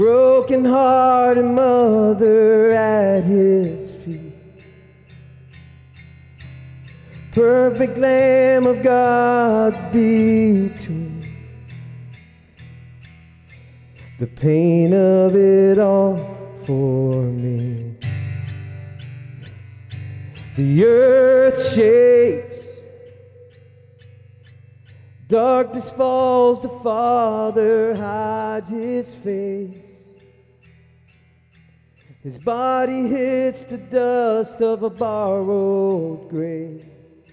Broken-hearted mother at his feet, perfect Lamb of God between the pain of it all for me. The earth shakes, darkness falls, the Father hides his face. His body hits the dust of a borrowed grave.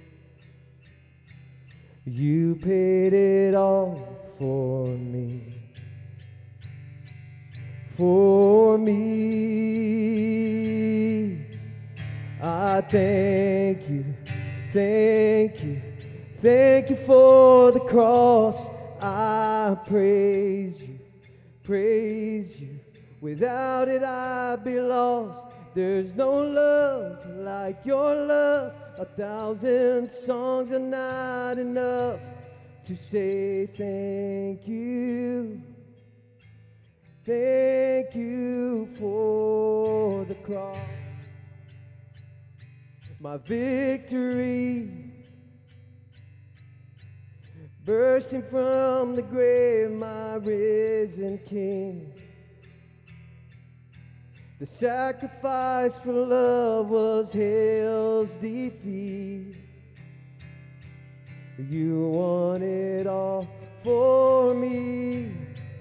You paid it all for me. For me. I thank you, thank you, thank you for the cross. I praise you, praise you. Without it I'd be lost. There's no love like your love. 1,000 songs are not enough to say thank you. Thank you for the cross. My victory, bursting from the grave, my risen King. The sacrifice for love was hell's defeat. You won it all for me.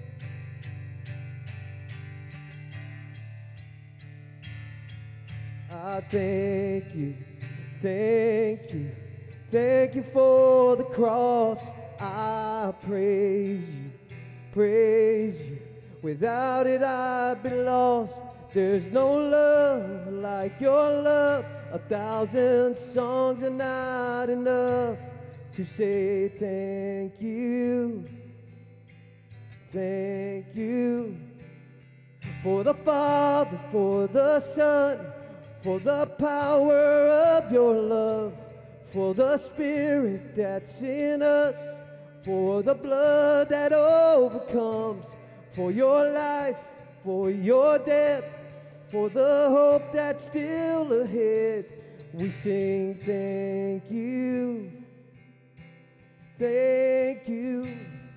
I thank you, thank you, thank you for the cross. I praise you, praise you. Without it I'd be lost. There's no love like your love. 1,000 songs are not enough to say thank you. Thank you for the Father, for the Son, for the power of your love, for the Spirit that's in us, for the blood that overcomes, for your life, for your death, for the hope that's still ahead. We sing thank you, thank you.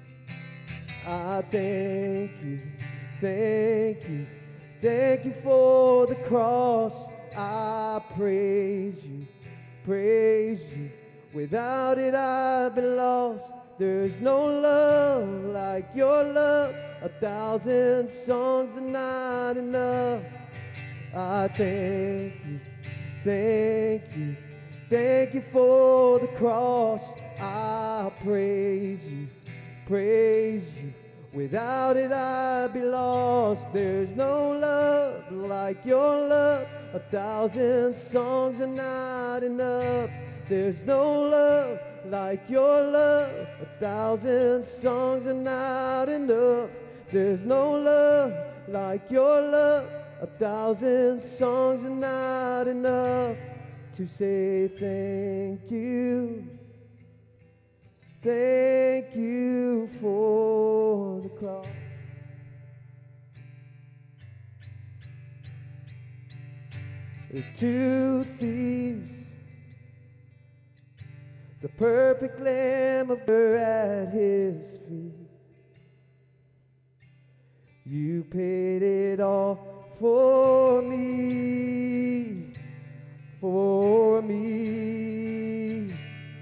I thank you, thank you, thank you for the cross. I praise you, praise you. Without it I'd be lost. There's no love like your love. 1,000 songs are not enough. I thank you, thank you, thank you for the cross. I praise you, praise you. Without it I'd be lost. There's no love like your love. 1,000 songs are not enough. There's no love like your love. 1,000 songs are not enough. There's no love like your love. 1,000 songs are not enough to say thank you. Thank you for the cross. The two thieves, the perfect Lamb of God at his feet. You paid it all for me, for me.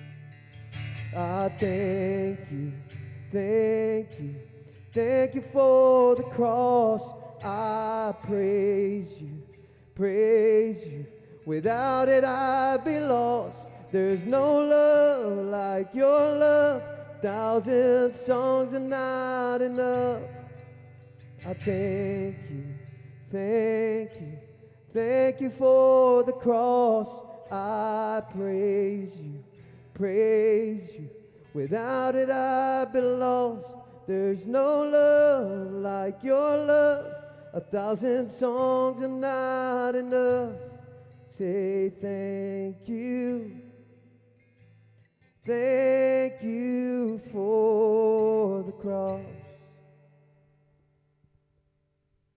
I thank you, thank you, thank you for the cross. I praise you, praise you. Without it I'd be lost. There's no love like your love. 1,000 songs are not enough. I thank you, thank you, thank you for the cross. I praise you, praise you. Without it I'd be lost. There's no love like your love. 1,000 songs are not enough. Say thank you, thank you for the cross.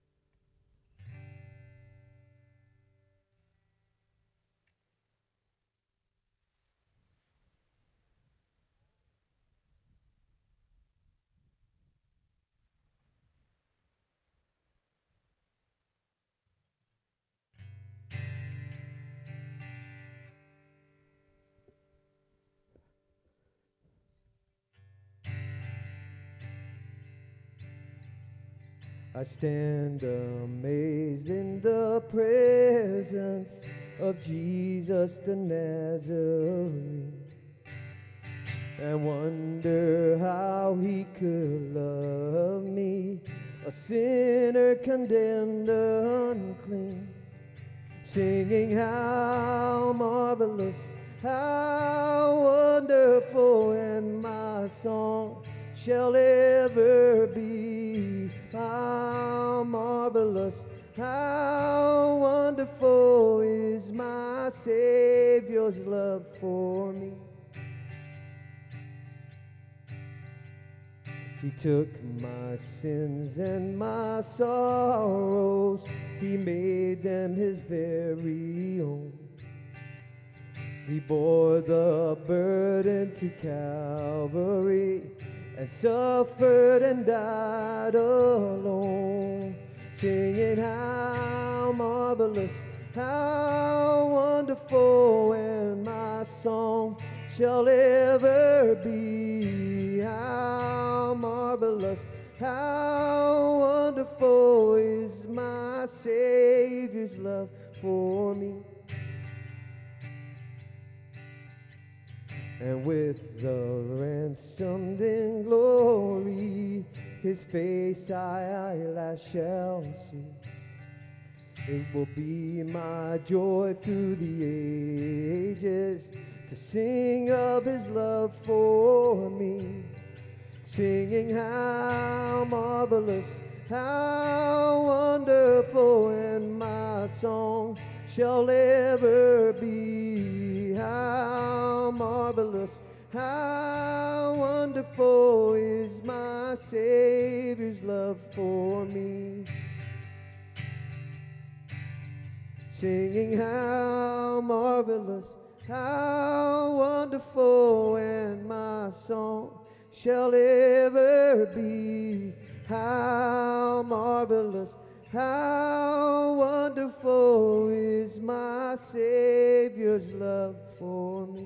I stand amazed in the presence of Jesus the Nazarene, and wonder how he could love me, a sinner condemned unclean, singing how marvelous, how wonderful, and my song shall ever be. How marvelous, how wonderful is my Savior's love for me. He took my sins and my sorrows, he made them his very own. He bore the burden to Calvary and suffered and died alone, singing how marvelous, how wonderful, and my song shall ever be. How marvelous, how wonderful is my Savior's love for me. And with the ransomed in glory, his face I last shall see. It will be my joy through the ages to sing of his love for me, singing how marvelous, how wonderful, and my song shall ever be. How marvelous, how wonderful is my Savior's love for me. Singing how marvelous, how wonderful, and my song shall ever be. How marvelous, how wonderful is my Savior's love for me.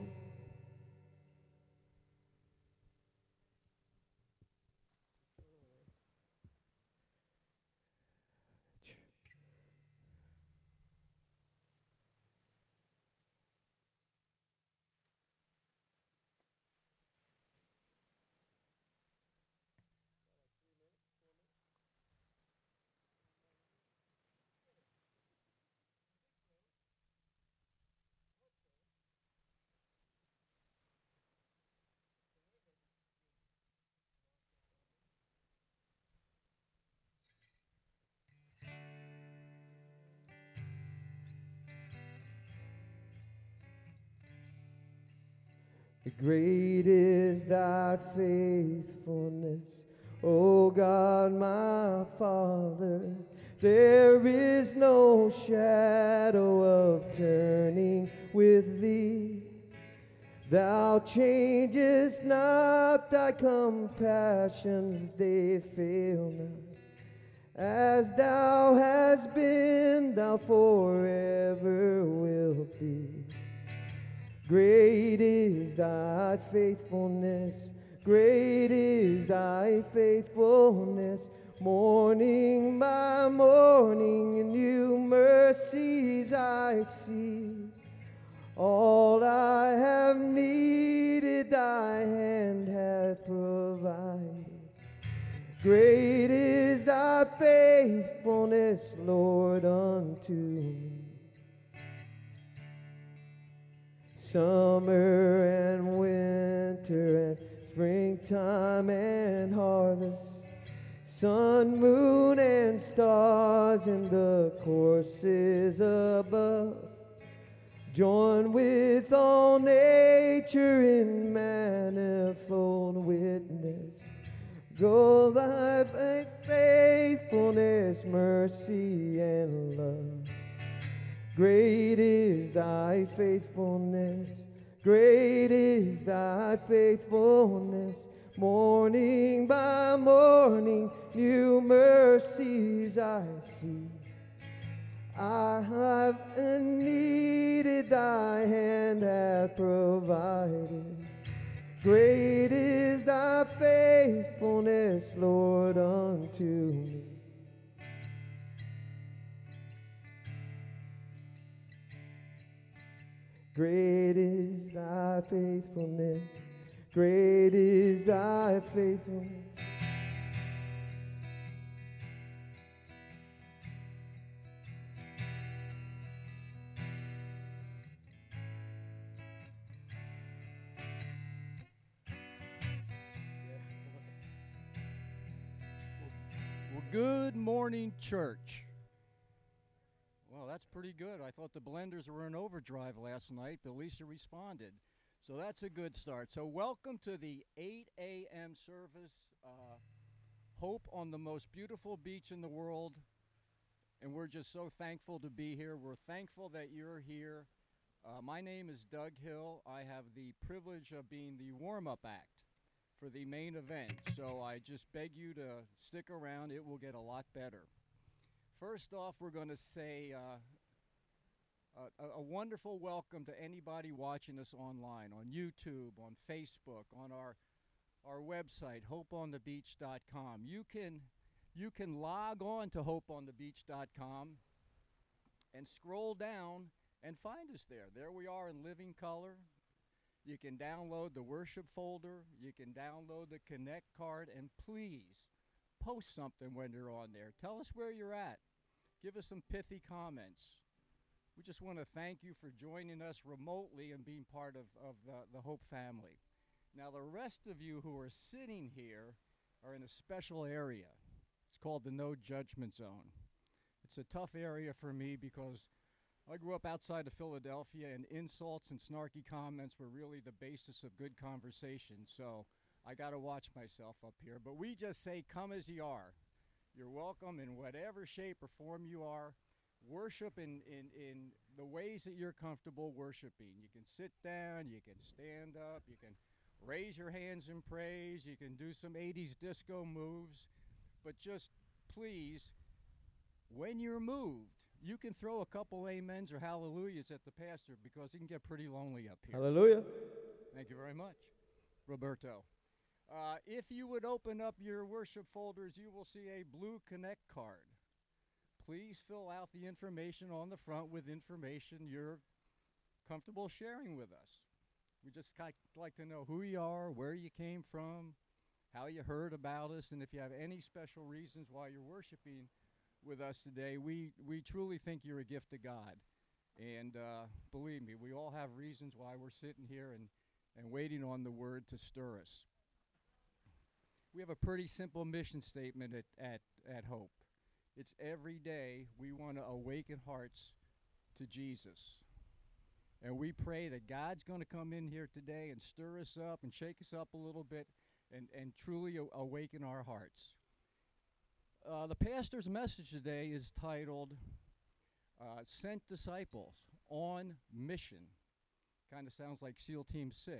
Great is thy faithfulness, O God my Father. There is no shadow of turning with thee. Thou changest not, thy compassions, they fail not. As thou hast been, thou forever wilt be. Great is thy faithfulness, great is thy faithfulness. Morning by morning, new mercies I see. All I have needed, thy hand hath provided. Great is thy faithfulness, Lord, unto me. Summer and winter and springtime and harvest, sun, moon, and stars in the courses above, join with all nature in manifold witness. Go thy faithfulness, mercy, and love. Great is thy faithfulness, great is thy faithfulness. Morning by morning, new mercies I see. I have needed, thy hand hath provided. Great is thy faithfulness, Lord, unto me. Great is thy faithfulness. Great is thy faithfulness. Well, good morning, church. Well, that's pretty good. I thought the blenders were in overdrive last night, but Lisa responded. So that's a good start. So welcome to the 8 a.m. service. Hope on the most beautiful beach in the world. And we're just so thankful to be here. We're thankful that you're here. My name is Doug Hill. I have the privilege of being the warm-up act for the main event. So I just beg you to stick around. It will get a lot better. First off, we're going to say a wonderful welcome to anybody watching us online, on YouTube, on Facebook, on our website, hopeonthebeach.com. You can log on to hopeonthebeach.com and scroll down and find us there. There we are in living color. You can download the worship folder. You can download the Connect card. And please, post something when you're on there. Tell us where you're at. Give us some pithy comments. We just want to thank you for joining us remotely and being part of the Hope family. Now, the rest of you who are sitting here are in a special area. It's called the No Judgment Zone. It's a tough area for me because I grew up outside of Philadelphia, and insults and snarky comments were really the basis of good conversation. So I got to watch myself up here. But we just say, come as you are. You're welcome in whatever shape or form you are. Worship in the ways that you're comfortable worshiping. You can sit down, you can stand up, you can raise your hands in praise, you can do some 80s disco moves. But just please, when you're moved, you can throw a couple amens or hallelujahs at the pastor because it can get pretty lonely up here. Hallelujah. Thank you very much, Roberto. If you would open up your worship folders, you will see a blue Connect card. Please fill out the information on the front with information you're comfortable sharing with us. We just like to know who you are, where you came from, how you heard about us, and if you have any special reasons why you're worshiping with us today. We truly think you're a gift to God. And believe me, we all have reasons why we're sitting here and waiting on the word to stir us. We have a pretty simple mission statement at Hope. It's every day we want to awaken hearts to Jesus. And we pray that God's going to come in here today and stir us up and shake us up a little bit and truly awaken our hearts. The pastor's message today is titled Sent Disciples on Mission. Kind of sounds like SEAL Team 6.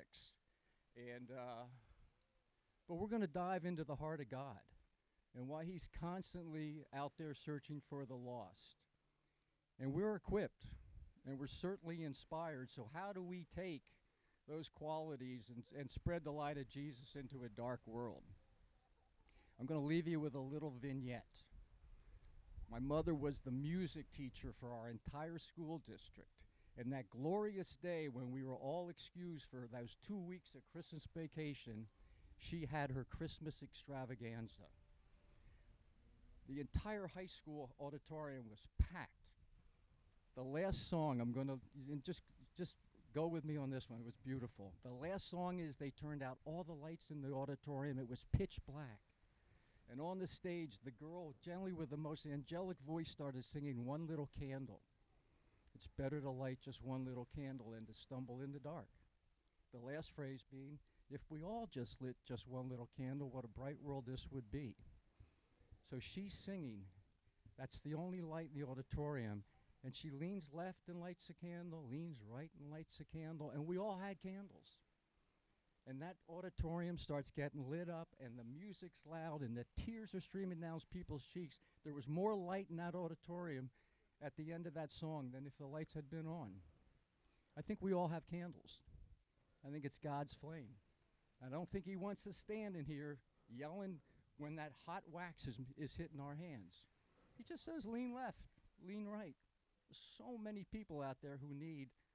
But we're going to dive into the heart of God and why he's constantly out there searching for the lost. And we're equipped, and we're certainly inspired. So how do we take those qualities and spread the light of Jesus into a dark world? I'm going to leave you with a little vignette. My mother was the music teacher for our entire school district. And that glorious day when we were all excused for those 2 weeks of Christmas vacation, she had her Christmas extravaganza. The entire high school auditorium was packed. The last song, I'm going to just go with me on this one. It was beautiful. The last song is they turned out all the lights in the auditorium. It was pitch black. And on the stage, the girl, generally with the most angelic voice, started singing One Little Candle. It's better to light just one little candle than to stumble in the dark. The last phrase being, if we all just lit just one little candle, what a bright world this would be. So she's singing. That's the only light in the auditorium. And she leans left and lights a candle, leans right and lights a candle, and we all had candles. And that auditorium starts getting lit up, and the music's loud, and the tears are streaming down people's cheeks. There was more light in that auditorium at the end of that song than if the lights had been on. I think we all have candles. I think it's God's flame. I don't think he wants to stand in here yelling when that hot wax is hitting our hands. He just says lean left, lean right. There's so many people out there who need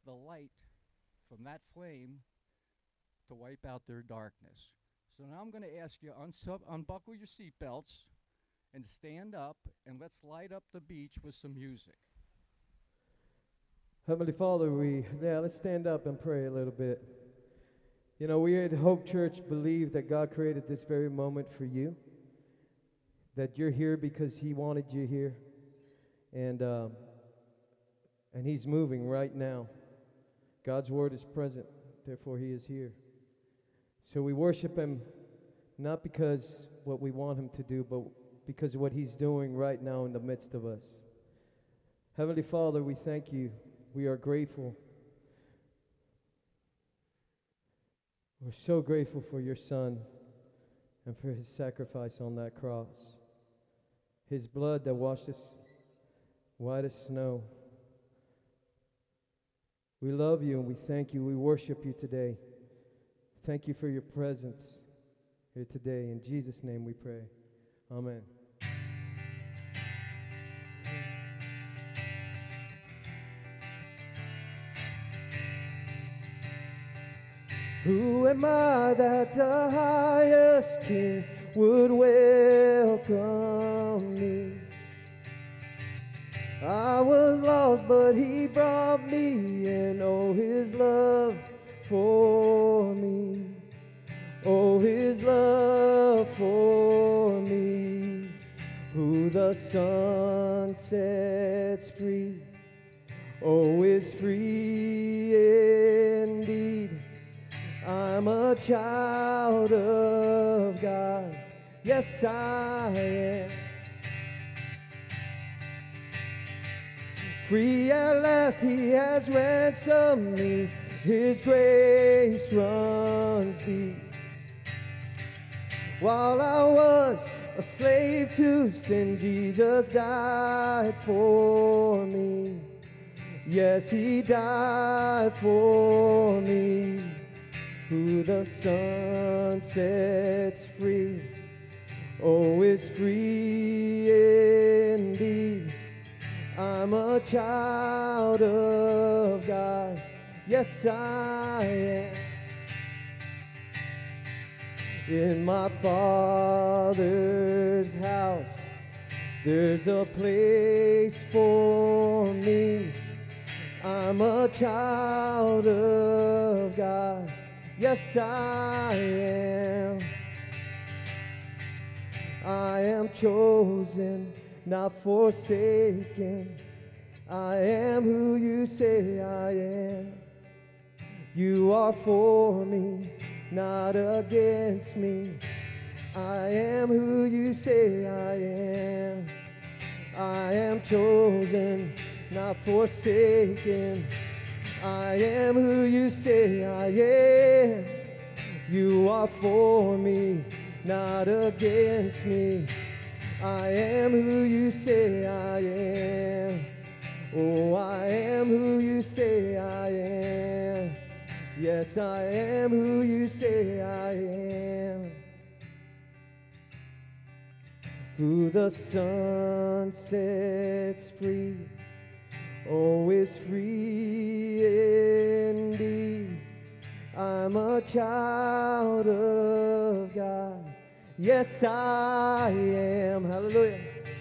the light from that flame to wipe out their darkness. So now I'm going to ask you unbuckle your seatbelts and stand up, and let's light up the beach with some music. Heavenly Father, let's stand up and pray a little bit. You know, we at Hope Church believe that God created this very moment for you, that you're here because He wanted you here, and He's moving right now. God's Word is present, therefore He is here. So we worship Him not because what we want Him to do, but because of what He's doing right now in the midst of us. Heavenly Father, we thank You. We are grateful. We're so grateful for Your Son and for His sacrifice on that cross. His blood that washed us white as snow. We love You and we thank You. We worship You today. Thank You for Your presence here today. In Jesus' name we pray. Amen. Who am I that the highest King would welcome me? I was lost, but He brought me in. Oh, His love for me. Oh, His love for me. Who the Son sets free, oh, is free indeed. I'm a child of God. Yes, I am. Free at last, He has ransomed me. His grace runs deep. While I was a slave to sin, Jesus died for me. Yes, He died for me. Who the Son sets free, oh, is free indeed. I'm a child of God. Yes, I am. In my Father's house, there's a place for me. I'm a child of God. Yes, I am. I am chosen, not forsaken. I am who You say I am. You are for me, not against me. I am who You say I am. I am chosen, not forsaken. I am who You say I am. You are for me, not against me. I am who You say I am. Oh, I am who You say I am. Yes, I am who You say I am. Who the Son sets free, oh, is free indeed. I'm a child of God. Yes, I am. Hallelujah.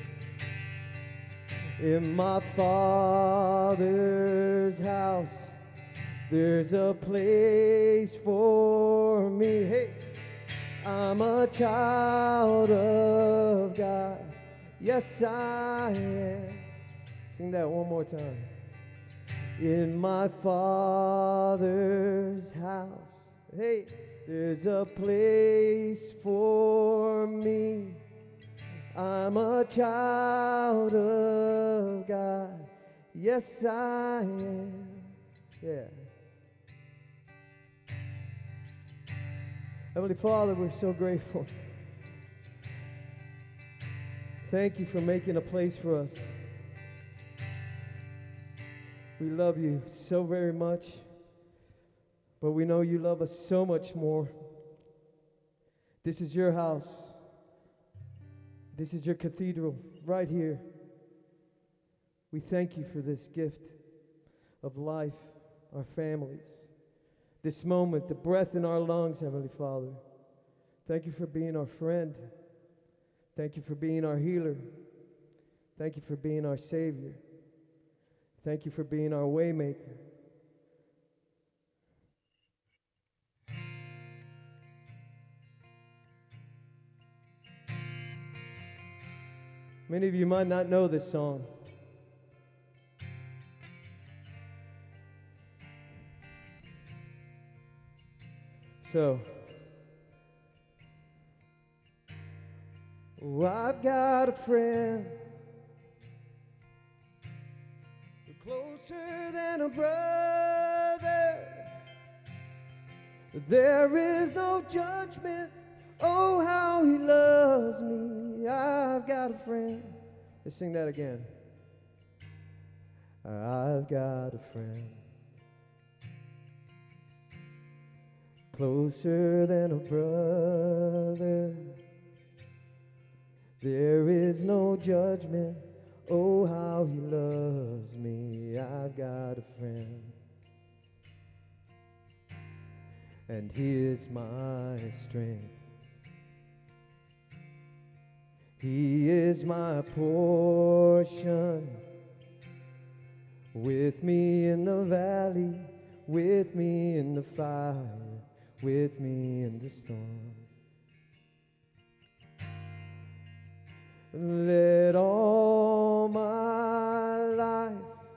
In my Father's house, there's a place for me. Hey, I'm a child of God. Yes, I am. Sing that one more time. In my Father's house, hey, there's a place for me. I'm a child of God. Yes, I am. Yeah. Heavenly Father, we're so grateful. Thank You for making a place for us. We love You so very much, but we know You love us so much more. This is Your house. This is Your cathedral right here. We thank You for this gift of life our families, this moment, the breath in our lungs, Heavenly Father. Thank you for being our friend. Thank you for being our healer. Thank you for being our Savior. Thank you for being our waymaker. Many of you might not know this song. So, oh, I've got a friend closer than a brother. There is no judgment. Oh, how he loves me. I've got a friend. Let's sing that again. I've got a friend closer than a brother. There is no judgment. Oh, how he loves me. I've got a friend, and he is my strength. He is my portion, with me in the valley, with me in the fire, with me in the storm. Let all my life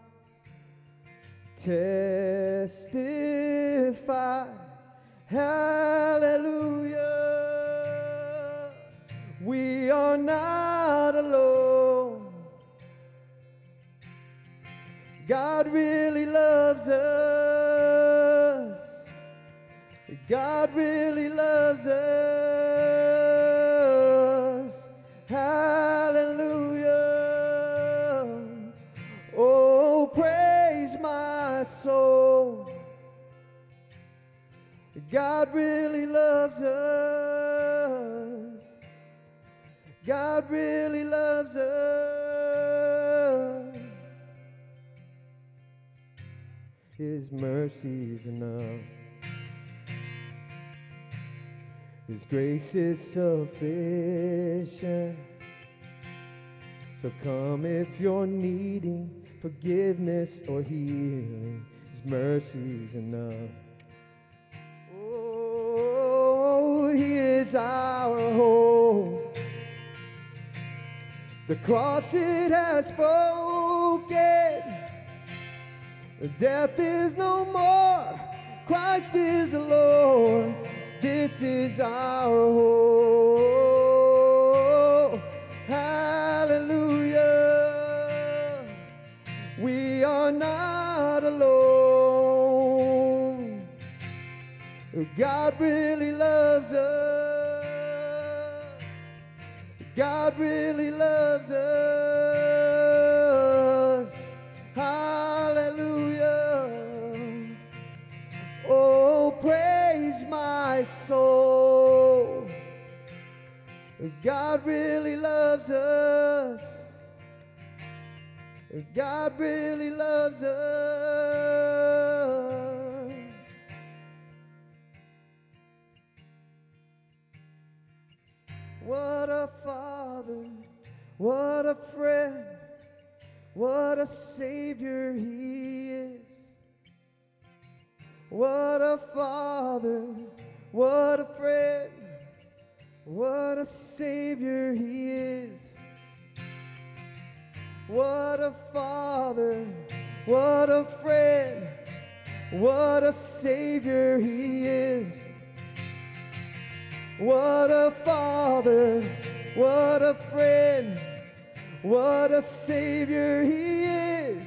testify, hallelujah. We are not alone. God really loves us. God really loves us. Hallelujah. Oh, praise my soul. God really loves us. God really loves us. His mercy is enough. His grace is sufficient. So come if you're needing forgiveness or healing. His mercy is enough. Oh, he is our hope. The cross it has spoken. Death is no more. Christ is the Lord. This is our hope. Hallelujah. We are not alone. God really loves us. God really loves us. Hallelujah. Oh, praise my soul. God really loves us. God really loves us. What a father, what a friend, what a Savior he is. What a father, what a friend, what a Savior he is. What a father, what a friend, what a Savior he is. What a father, what a friend, what a Savior he is.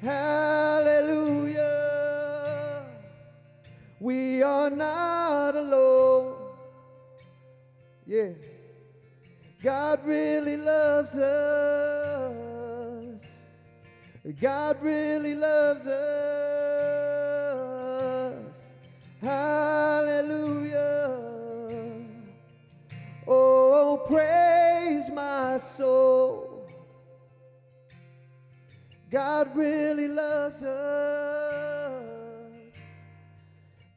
Hallelujah. We are not alone. Yeah. God really loves us. God really loves us. Hallelujah. Oh, praise my soul. God really loves us.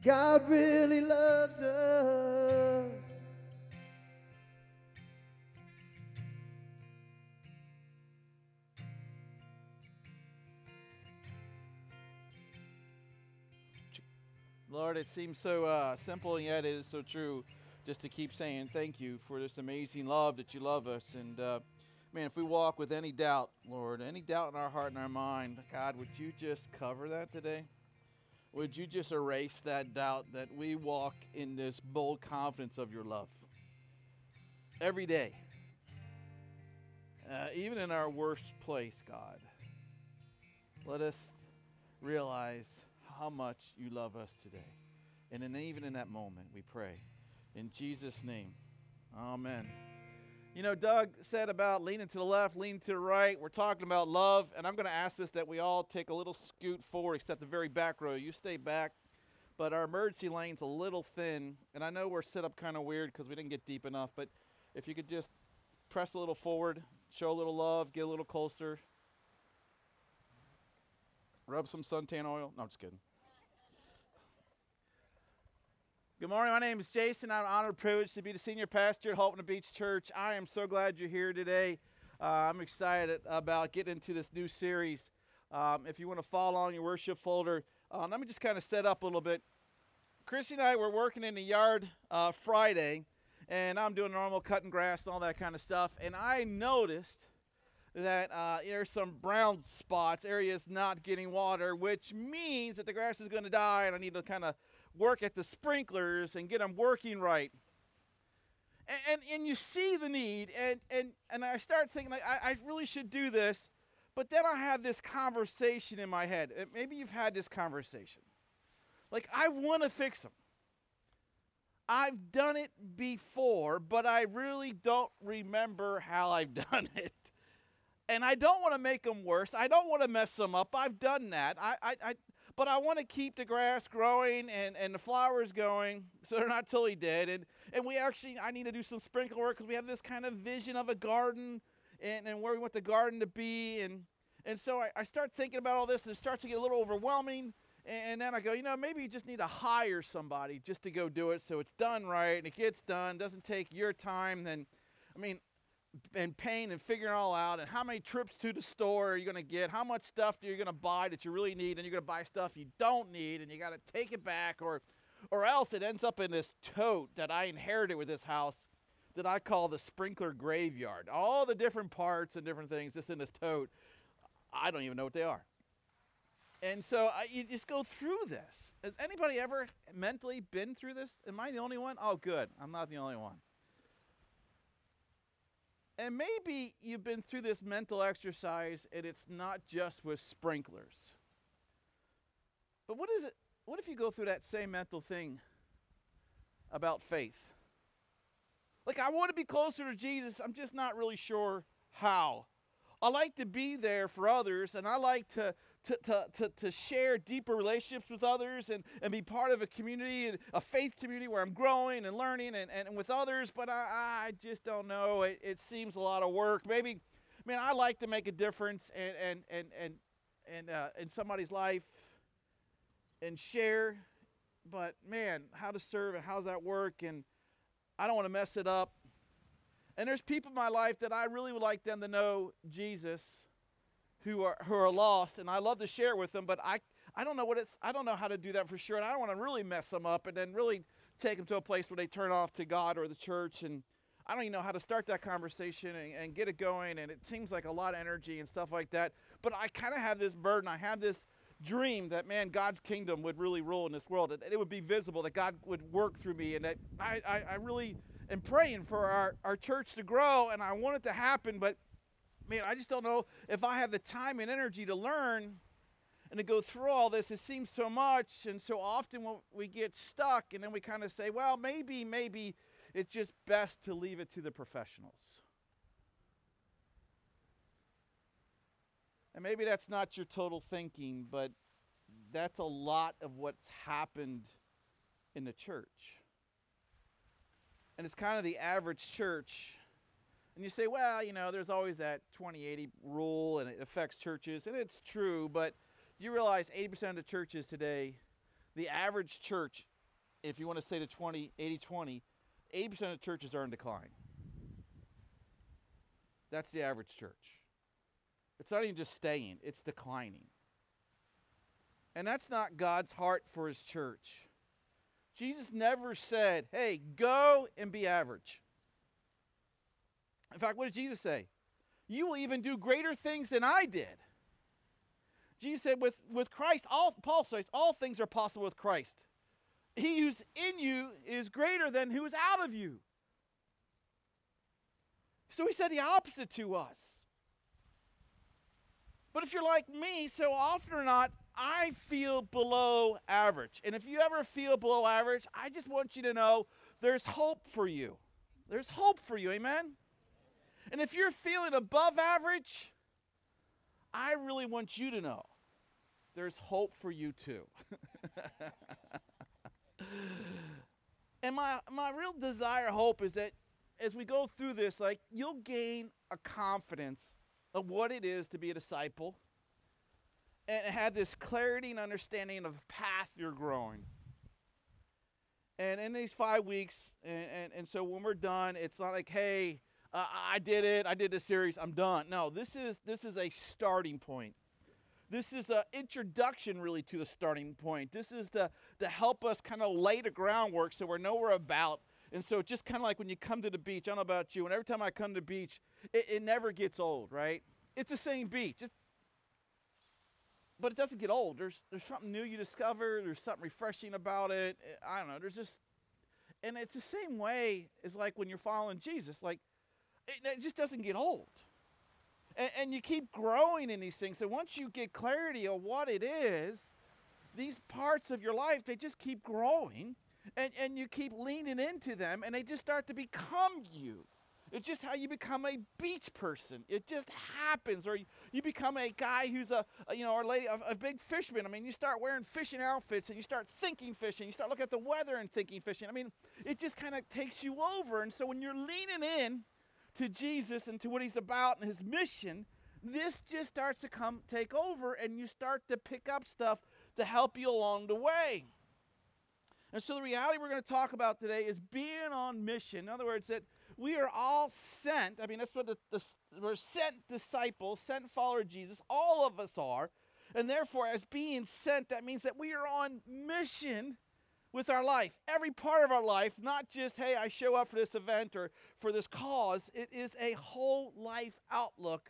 God really loves us. Lord, it seems so simple, and yet it is so true just to keep saying thank you for this amazing love that you love us. And, man, if we walk with any doubt, Lord, any doubt in our heart and our mind, God, would you just cover that today? Would you just erase that doubt that we walk in this bold confidence of your love every day, even in our worst place, God? Let us realize how much you love us today. And even in that moment, we pray. In Jesus' name, amen. You know, Doug said about leaning to the left, leaning to the right. We're talking about love, and I'm going to ask this that we all take a little scoot forward, except the very back row. You stay back, but our emergency lane's a little thin, and I know we're set up kind of weird because we didn't get deep enough, but if you could just press a little forward, show a little love, get a little closer. Rub some suntan oil. No, I'm just kidding. Good morning. My name is Jason. I'm honored and privileged to be the senior pastor at Halton Beach Church. I am so glad you're here today. I'm excited about getting into this new series. If you want to follow on your worship folder, let me just kind of set up a little bit. Chrissy and I were working in the yard Friday, and I'm doing normal cutting grass and all that kind of stuff, and I noticed that there's some brown spots, areas not getting water, which means that the grass is going to die, and I need to kind of work at the sprinklers and get them working right. And you see the need, and I start thinking, like, I really should do this, but then I have this conversation in my head. Maybe you've had this conversation. Like, I want to fix them. I've done it before, but I really don't remember how I've done it. And I don't want to make them worse. I don't want to mess them up. I've done that. But I want to keep the grass growing and the flowers going so they're not totally dead. And I need to do some sprinkle work because we have this kind of vision of a garden and where we want the garden to be. And so I start thinking about all this, and it starts to get a little overwhelming. And then I go, maybe you just need to hire somebody just to go do it so it's done right and it gets done, doesn't take your time. And paying and figuring it all out, and how many trips to the store are you going to get, how much stuff are you going to buy that you really need, and you're going to buy stuff you don't need, and you got to take it back, or else it ends up in this tote that I inherited with this house that I call the sprinkler graveyard. All the different parts and different things just in this tote. I don't even know what they are. And so you just go through this. Has anybody ever mentally been through this? Am I the only one? Oh, good. I'm not the only one. And maybe you've been through this mental exercise, and it's not just with sprinklers. But what is it? What if you go through that same mental thing about faith? Like, I want to be closer to Jesus. I'm just not really sure how. I like to be there for others, and I like to share deeper relationships with others and be part of a community, a faith community where I'm growing and learning and with others, but I just don't know. It seems a lot of work. Maybe, I like to make a difference and in somebody's life and share, but man, how to serve and how's that work, and I don't want to mess it up. And there's people in my life that I really would like them to know Jesus, who are lost, and I love to share with them, but I don't know I don't know how to do that for sure, and I don't want to really mess them up and then really take them to a place where they turn off to God or the church, and I don't even know how to start that conversation and get it going, and it seems like a lot of energy and stuff like that, but I kind of have this burden. I have this dream that, man, God's kingdom would really rule in this world, that it would be visible, that God would work through me, and that I really am praying for our church to grow, and I want it to happen, but man, I just don't know if I have the time and energy to learn and to go through all this. It seems so much, and so often when we get stuck, and then we kind of say, well, maybe it's just best to leave it to the professionals. And maybe that's not your total thinking, but that's a lot of what's happened in the church. And it's kind of the average church. And you say, well, there's always that 20-80 rule, and it affects churches, and it's true, but you realize 80% of the churches today, the average church if you want to say to 80-20, 80% of churches are in decline. That's the average church. It's not even just staying, it's declining. And that's not God's heart for his church. Jesus never said, hey, go and be average. In fact, what did Jesus say? You will even do greater things than I did. Jesus said with Christ, Paul says, all things are possible with Christ. He who's in you is greater than who is out of you. So he said the opposite to us. But if you're like me, so often or not, I feel below average. And if you ever feel below average, I just want you to know there's hope for you. There's hope for you, amen? And if you're feeling above average, I really want you to know there's hope for you too. And my real desire, hope, is that as we go through this, like, you'll gain a confidence of what it is to be a disciple and have this clarity and understanding of the path you're growing. And in these 5 weeks, and so when we're done, it's not like, hey, I did it, I did the series, I'm done. No, this is a starting point. This is an introduction, really, to the starting point. This is to help us kind of lay the groundwork so we know we're about. And so just kind of like when you come to the beach, I don't know about you, and every time I come to the beach, it never gets old, right? It's the same beach. But it doesn't get old. There's something new you discover. There's something refreshing about it. I don't know. And it's the same way as like when you're following Jesus. Like, it just doesn't get old. And you keep growing in these things. So once you get clarity of what it is, these parts of your life, they just keep growing. And you keep leaning into them. And they just start to become you. It's just how you become a beach person. It just happens. Or you become a guy who's a big fisherman. I mean, you start wearing fishing outfits and you start thinking fishing. You start looking at the weather and thinking fishing. I mean, it just kind of takes you over. And so when you're leaning in to Jesus and to what he's about and his mission, this just starts to take over, and you start to pick up stuff to help you along the way. And so the reality we're going to talk about today is being on mission. In other words, that we are all sent. I mean, that's what we're sent disciples, sent follower of Jesus. All of us are. And therefore, as being sent, that means that we are on mission with our life. Every part of our life, not just, hey, I show up for this event or for this cause. It is a whole life outlook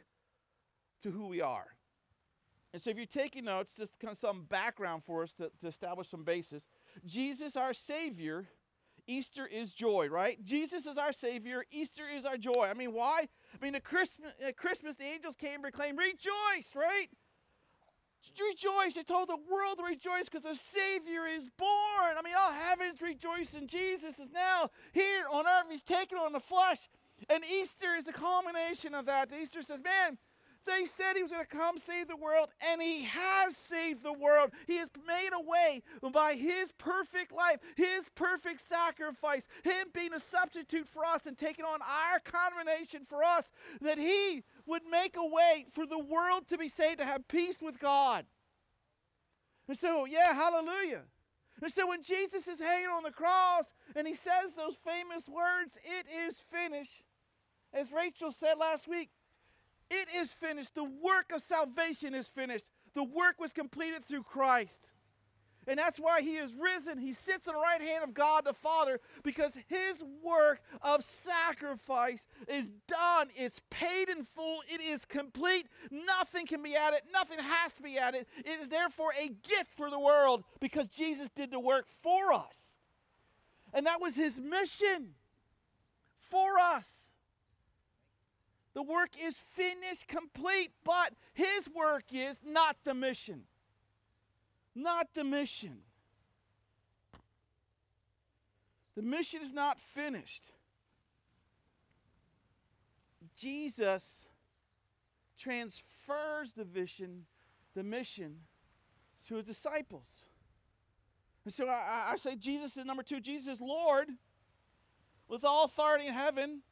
to who we are. And so if you're taking notes, just kind of some background for us to establish some basis. Jesus, our Savior, Easter is joy, right? Jesus is our Savior. Easter is our joy. I mean, why? I mean, at Christmas, the angels came and proclaimed, rejoice, right? Rejoice. They told the world to rejoice because the Savior is born. I mean, all heaven's rejoicing. Jesus is now here on earth. He's taken on the flesh. And Easter is a culmination of that. Easter says, man, they said he was going to come save the world, and he has saved the world. He has made a way by his perfect life, his perfect sacrifice, him being a substitute for us and taking on our condemnation for us, that he would make a way for the world to be saved, to have peace with God. And so, yeah, hallelujah. And so when Jesus is hanging on the cross and he says those famous words, it is finished, as Rachel said last week, it is finished. The work of salvation is finished. The work was completed through Christ. And that's why he is risen. He sits on the right hand of God the Father, because his work of sacrifice is done. It's paid in full. It is complete. Nothing can be added. Nothing has to be added. It is therefore a gift for the world, because Jesus did the work for us. And that was his mission for us. The work is finished, complete, but his work is not the mission. Not the mission. The mission is not finished. Jesus transfers the mission to his disciples. And so I say Jesus is number two. Jesus is Lord with all authority in heaven.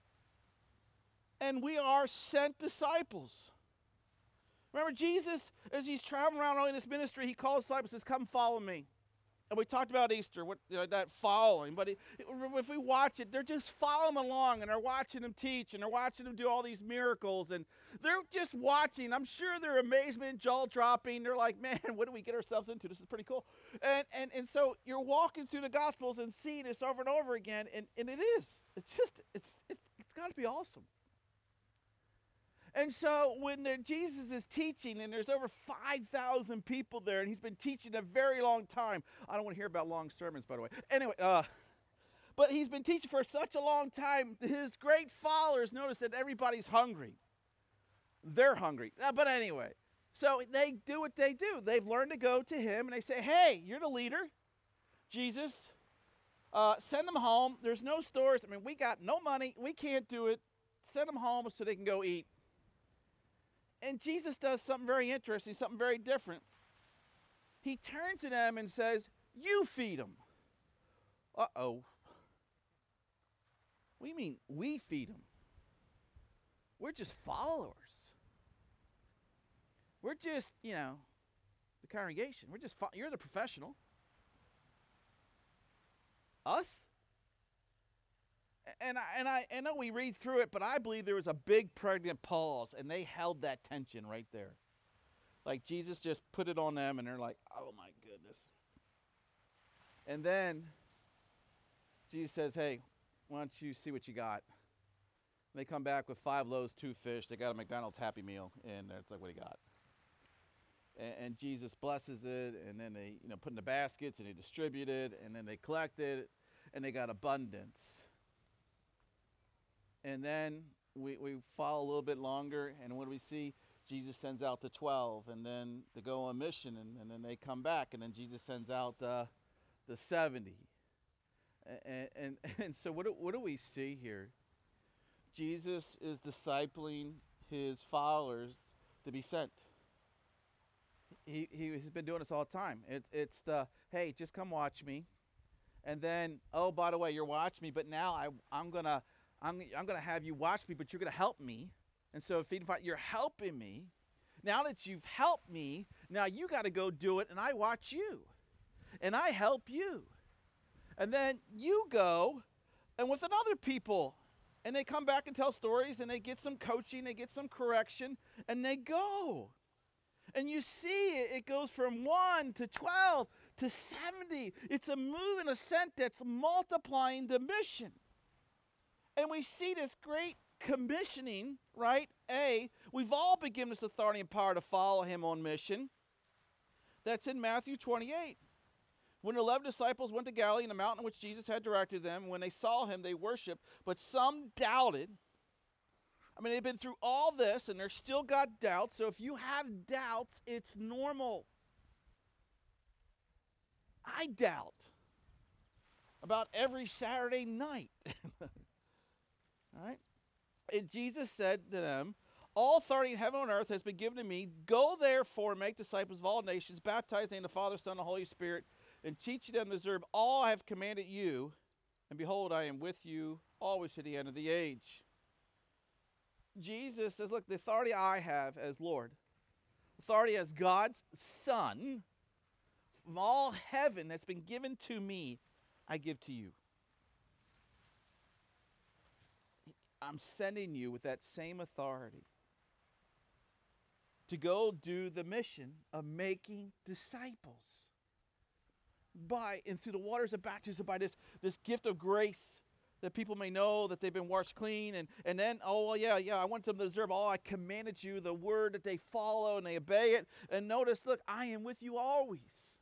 And we are sent disciples. Remember, Jesus, as he's traveling around in his ministry, he calls disciples and says, come follow me. And we talked about Easter, that following. But if we watch it, they're just following along, and they're watching him teach, and they're watching him do all these miracles, and they're just watching. I'm sure their amazement, jaw dropping. They're like, man, what do we get ourselves into? This is pretty cool. And so you're walking through the Gospels and seeing this over and over again, and it is. It's got to be awesome. And so when Jesus is teaching, and there's over 5,000 people there, and he's been teaching a very long time. I don't want to hear about long sermons, by the way. Anyway, but he's been teaching for such a long time. His great followers notice that everybody's hungry. They're hungry. But anyway, so they do what they do. They've learned to go to him, and they say, hey, you're the leader, Jesus. Send them home. There's no stores. I mean, we got no money. We can't do it. Send them home so they can go eat. And Jesus does something very interesting, something very different. He turns to them and says, you feed them. Uh-oh. What do you mean, we feed them? We're just followers. We're just, the congregation. We're just, you're the professional. Us? And I know we read through it, but I believe there was a big pregnant pause, and they held that tension right there. Like Jesus just put it on them, and they're like, oh my goodness. And then Jesus says, hey, why don't you see what you got? And they come back with 5 loaves, 2 fish. They got a McDonald's Happy Meal, and it's like, what do you got? And Jesus blesses it, and then they put in the baskets, and they distribute it, and then they collect it, and they got abundance. And then we follow a little bit longer, and what do we see? Jesus sends out the 12, and then they go on mission, and then they come back, and then Jesus sends out the 70. And so what do we see here? Jesus is discipling his followers to be sent. He's been doing this all the time. It's the, hey, just come watch me. And then, oh, by the way, you're watching me, but now I'm gonna have you watch me, but you're gonna help me. And so you're helping me. Now that you've helped me, now you got to go do it, and I watch you, and I help you. And then you go and with another people, and they come back and tell stories, and they get some coaching, they get some correction, and they go. And you see it goes from 1 to 12 to 70. It's a move and ascent that's multiplying the mission. And we see this great commissioning, right? We've all been given this authority and power to follow him on mission. That's in Matthew 28. When the 11 disciples went to Galilee in the mountain which Jesus had directed them, when they saw him, they worshiped, but some doubted. I mean, they've been through all this, and they're still got doubts. So if you have doubts, it's normal. I doubt about every Saturday night. All right? And Jesus said to them, all authority in heaven and earth has been given to me. Go therefore and make disciples of all nations, baptizing in the Father, Son, and Holy Spirit, and teaching them to observe all I have commanded you. And behold, I am with you always to the end of the age. Jesus says, look, the authority I have as Lord, authority as God's Son, from all heaven that's been given to me, I give to you. I'm sending you with that same authority to go do the mission of making disciples by and through the waters of baptism, by this gift of grace that people may know that they've been washed clean, and then, oh, well, yeah, I want them to observe all I commanded you, the word that they follow and they obey it. And notice, look, I am with you always.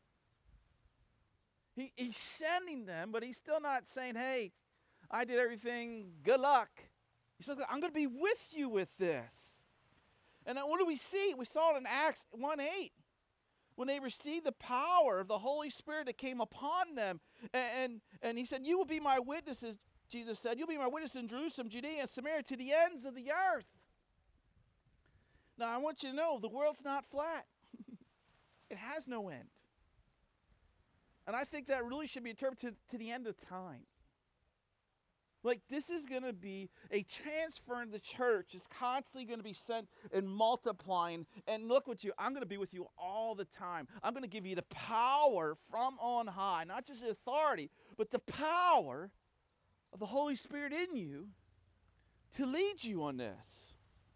He's sending them, but he's still not saying, hey, I did everything, good luck. He said, I'm going to be with you with this. And then what do we see? We saw it in Acts 1:8. When they received the power of the Holy Spirit that came upon them. And he said, you will be my witnesses, Jesus said. You'll be my witnesses in Jerusalem, Judea, and Samaria, to the ends of the earth. Now, I want you to know, the world's not flat. It has no end. And I think that really should be interpreted to the end of time. Like, this is going to be a transfer in the church. It's constantly going to be sent and multiplying. And look what I'm going to be with you all the time. I'm going to give you the power from on high, not just the authority, but the power of the Holy Spirit in you to lead you on this.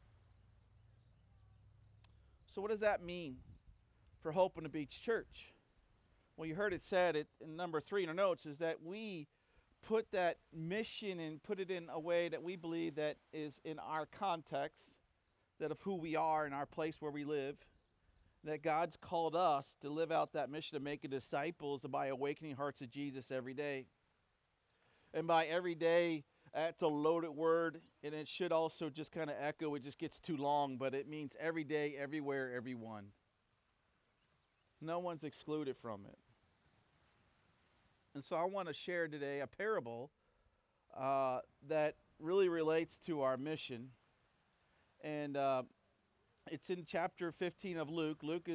So what does that mean for Hope on the Beach Church? Well, you heard it said in number 3 in our notes is that we put that mission and put it in a way that we believe that is in our context, that of who we are and our place where we live, that God's called us to live out that mission of making disciples by awakening hearts of Jesus every day. And by every day, that's a loaded word, and it should also just kind of echo. It just gets too long, but it means every day, everywhere, everyone. No one's excluded from it. And so I want to share today a parable that really relates to our mission. And it's in chapter 15 of Luke.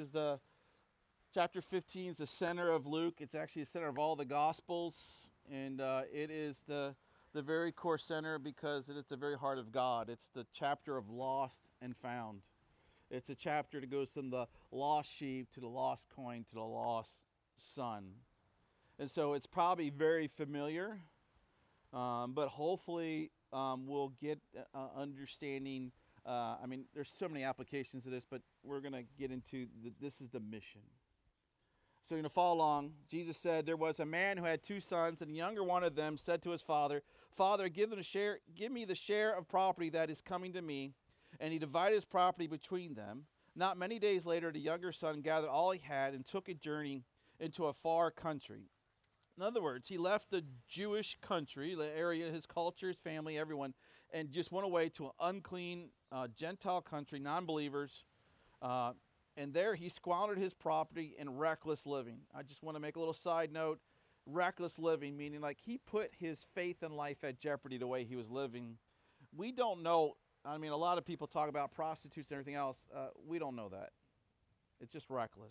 Chapter 15 is the center of Luke. It's actually the center of all the Gospels. And it is the very core center because it is the very heart of God. It's the chapter of lost and found. It's a chapter that goes from the lost sheep to the lost coin to the lost son. And so it's probably very familiar, but hopefully we'll get understanding. There's so many applications of this, but we're going to get into this is the mission. So, follow along. Jesus said, there was a man who had 2 sons, and the younger one of them said to his father, Father, give me the share of property that is coming to me. And he divided his property between them. Not many days later, the younger son gathered all he had and took a journey into a far country. In other words, he left the Jewish country, the area, his culture, his family, everyone, and just went away to an unclean Gentile country, non-believers. And there he squandered his property in reckless living. I just want to make a little side note. Reckless living, meaning like he put his faith and life at jeopardy the way he was living. We don't know. A lot of people talk about prostitutes and everything else. We don't know that. It's just reckless.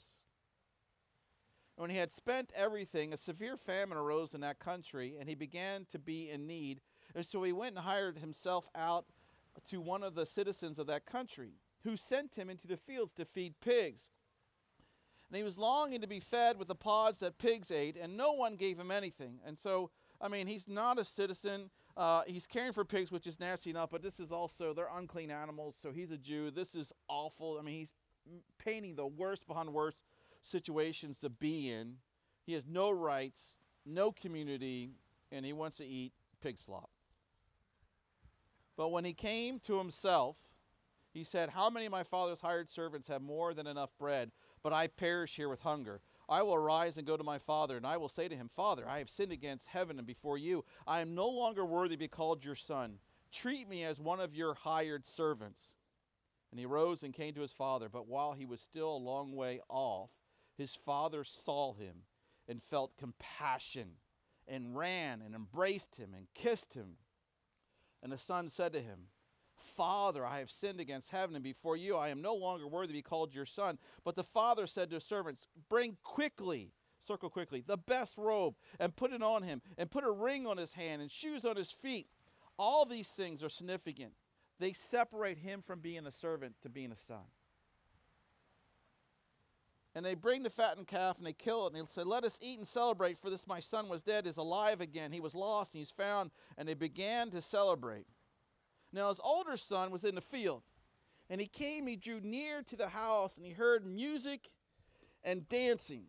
When he had spent everything, a severe famine arose in that country, and he began to be in need. And so he went and hired himself out to one of the citizens of that country, who sent him into the fields to feed pigs. And he was longing to be fed with the pods that pigs ate, and no one gave him anything. And so, he's not a citizen. He's caring for pigs, which is nasty enough, but this is also, they're unclean animals, so he's a Jew. This is awful. He's painting the worst behind worst situations to be in. He has no rights, no community, and he wants to eat pig slop. But when he came to himself, he said, how many of my father's hired servants have more than enough bread, but I perish here with hunger? I will arise and go to my father, and I will say to him, Father, I have sinned against heaven and before you. I am no longer worthy to be called your son. Treat me as one of your hired servants. And he rose and came to his father, but while he was still a long way off, his father saw him and felt compassion and ran and embraced him and kissed him. And the son said to him, Father, I have sinned against heaven and before you. I am no longer worthy to be called your son. But the father said to his servants, bring quickly, circle quickly, the best robe and put it on him, and put a ring on his hand and shoes on his feet. All these things are significant. They separate him from being a servant to being a son. And they bring the fattened calf and they kill it. And they say, let us eat and celebrate, for this my son was dead, is alive again. He was lost and he's found. And they began to celebrate. Now his older son was in the field. And he came, he drew near to the house, and he heard music and dancing.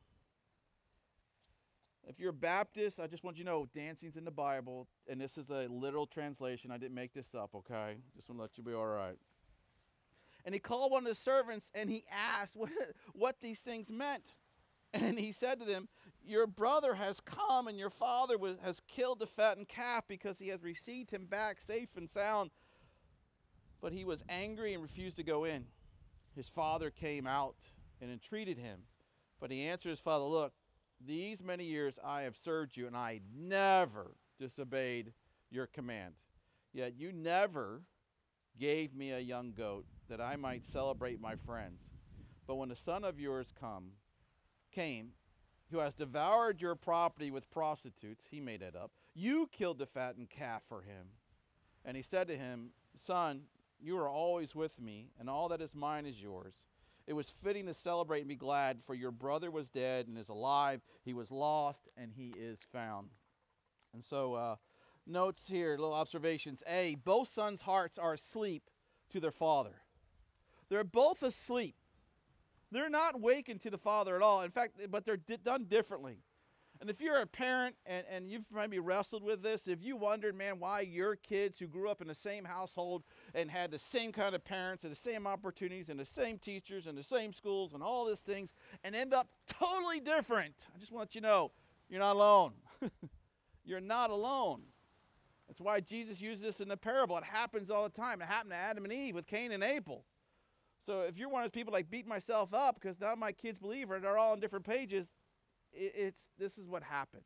If you're a Baptist, I just want you to know, dancing's in the Bible. And this is a literal translation. I didn't make this up, okay? Just want to let you be all right. And he called one of the servants, and he asked what these things meant. And he said to them, your brother has come, and your father has killed the fattened calf because he has received him back safe and sound. But he was angry and refused to go in. His father came out and entreated him. But he answered his father, look, these many years I have served you, and I never disobeyed your command. Yet you never gave me a young goat that I might celebrate my friends. But when the son of yours came, who has devoured your property with prostitutes, he made it up, You killed the fattened calf for him. And he said to him, Son, you are always with me, and all that is mine is yours. It was fitting to celebrate and be glad, for your brother was dead and is alive. He was lost, and he is found. And so, notes here, little observations. A, both sons' hearts are asleep to their father. They're both asleep. They're not wakened to the father at all. In fact, but they're done differently. And if you're a parent and you've maybe wrestled with this, if you wondered, man, why your kids who grew up in the same household and had the same kind of parents and the same opportunities and the same teachers and the same schools and all these things and end up totally different, I just want you to know, you're not alone. You're not alone. That's why Jesus used this in the parable. It happens all the time. It happened to Adam and Eve with Cain and Abel. So if you're one of those people like beat myself up because none of my kids believe or they're all on different pages, this is what happens.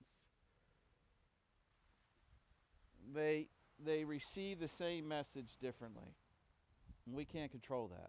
They receive the same message differently. And we can't control that.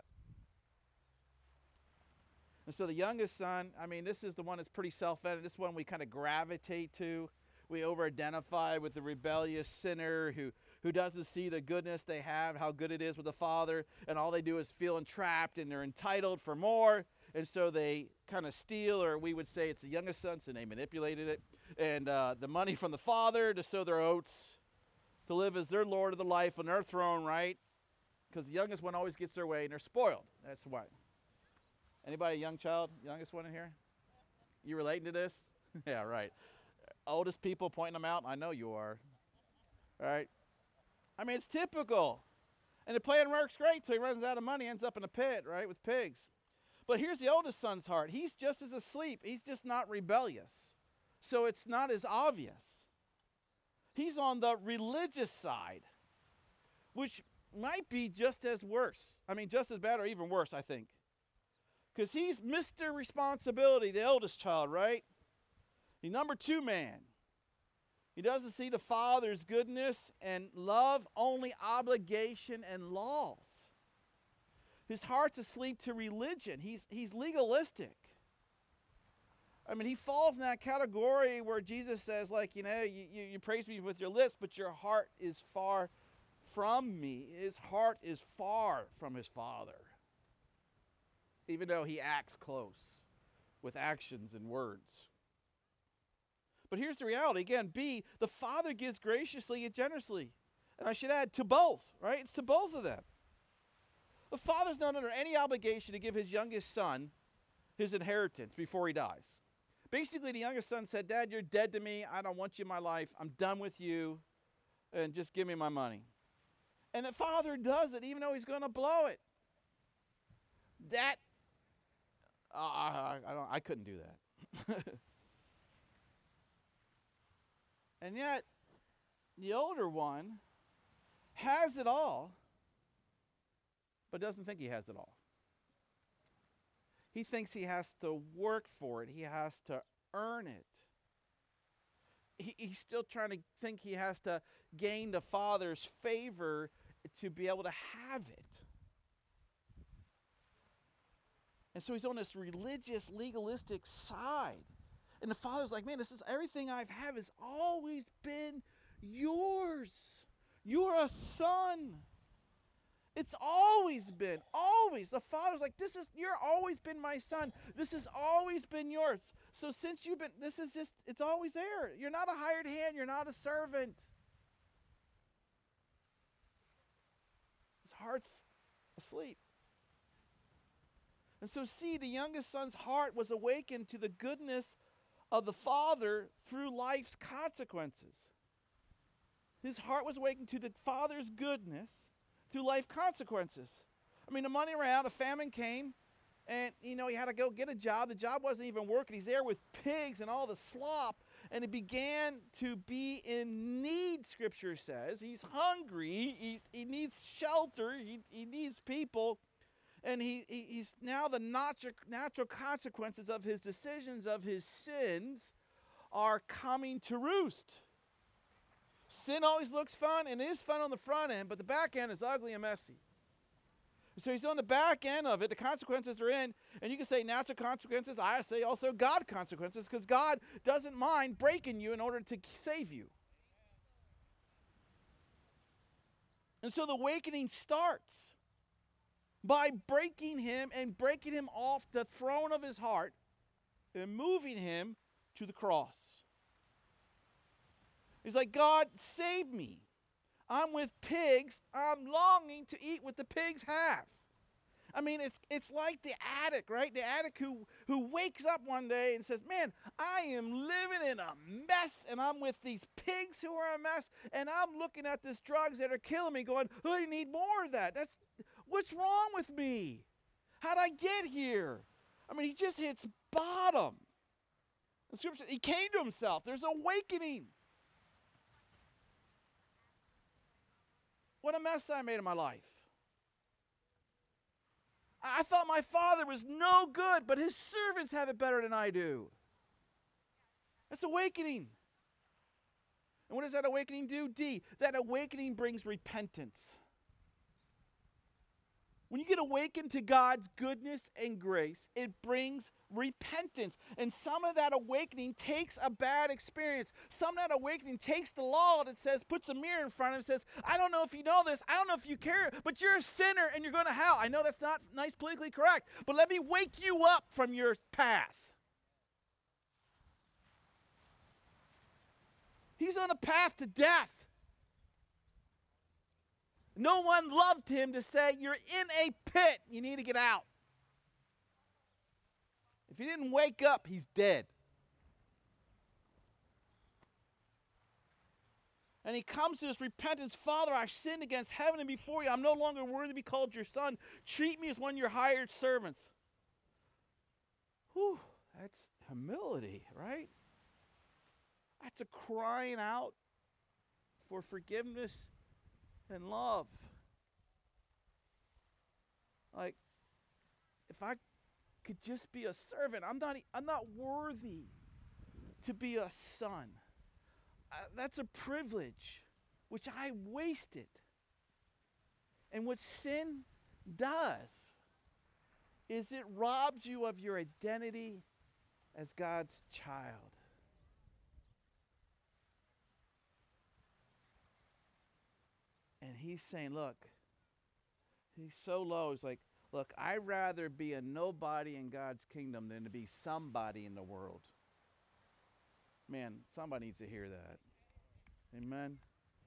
And so the youngest son, I mean, this is the one that's pretty self-evident. This one we kind of gravitate to. We over-identify with the rebellious sinner who doesn't see the goodness they have, how good it is with the Father, and all they do is feel entrapped and they're entitled for more. And so they kind of steal, or we would say it's the youngest son, so they manipulated it, and the money from the father to sow their oats, to live as their lord of the life on their throne, right? Because the youngest one always gets their way, and they're spoiled. That's why. Anybody a young child, youngest one in here? You relating to this? Yeah, right. Oldest people pointing them out, I know you are. All right? I mean, it's typical. And the plan works great, so he runs out of money, ends up in a pit, right, with pigs. But here's the oldest son's heart. He's just as asleep. He's just not rebellious. So it's not as obvious. He's on the religious side, which might be just as worse. I mean, just as bad or even worse, I think. Because he's Mr. Responsibility, the eldest child, right? He's number 2 man. He doesn't see the father's goodness and love, only obligation and laws. His heart's asleep to religion. He's legalistic. I mean, he falls in that category where Jesus says, like, you praise me with your lips, but your heart is far from me. His heart is far from his Father, even though he acts close with actions and words. But here's the reality. Again, B, the Father gives graciously and generously. And I should add, to both, right? It's to both of them. The father's not under any obligation to give his youngest son his inheritance before he dies. Basically, the youngest son said, Dad, you're dead to me. I don't want you in my life. I'm done with you. And just give me my money. And the father does it, even though he's going to blow it. That, I couldn't do that. And yet, the older one has it all, but doesn't think he has it all. He thinks he has to work for it. He has to earn it. He's still trying to think he has to gain the Father's favor to be able to have it. And so he's on this religious, legalistic side. And the Father's like, man, this is everything I've had has always been yours. You're a son. It's always been, always. The Father's like, you're always been my son. This has always been yours. So since you've been, it's always there. You're not a hired hand. You're not a servant. His heart's asleep. And so see, the youngest son's heart was awakened to the goodness of the Father through life's consequences. His heart was awakened to the Father's goodness through life consequences. I mean, the money ran out, a famine came, and, he had to go get a job. The job wasn't even working. He's there with pigs and all the slop, and he began to be in need, Scripture says. He's hungry. He needs shelter. He needs people. And he's now the natural consequences of his decisions, of his sins, are coming to roost. Sin always looks fun, and it is fun on the front end, but the back end is ugly and messy. So he's on the back end of it. The consequences are in, and you can say natural consequences. I say also God consequences, because God doesn't mind breaking you in order to save you. And so the awakening starts by breaking him and breaking him off the throne of his heart and moving him to the cross. He's like, God, save me. I'm with pigs. I'm longing to eat what the pigs have. I mean, it's like the addict, right? The addict who wakes up one day and says, man, I am living in a mess, and I'm with these pigs who are a mess, and I'm looking at these drugs that are killing me going, oh, I need more of that. What's wrong with me? How'd I get here? I mean, he just hits bottom. The scripture says he came to himself. There's awakening. What a mess I made of my life. I thought my father was no good, but his servants have it better than I do. That's awakening. And what does that awakening do? D, that awakening brings repentance. When you get awakened to God's goodness and grace, it brings repentance. And some of that awakening takes a bad experience. Some of that awakening takes the law that says, puts a mirror in front of it and says, I don't know if you know this, I don't know if you care, but you're a sinner and you're going to hell. I know that's not nice politically correct, but let me wake you up from your path. He's on a path to death. No one loved him to say, you're in a pit, you need to get out. If he didn't wake up, he's dead. And he comes to this repentance, Father, I've sinned against heaven and before you. I'm no longer worthy to be called your son. Treat me as one of your hired servants. Whew, that's humility, right? That's a crying out for forgiveness and love. Like, if I could just be a servant, I'm not worthy to be a son. That's a privilege which I wasted. And what sin does is it robs you of your identity as God's child. And he's saying, look, he's so low. He's like, look, I'd rather be a nobody in God's kingdom than to be somebody in the world. Man, somebody needs to hear that. Amen.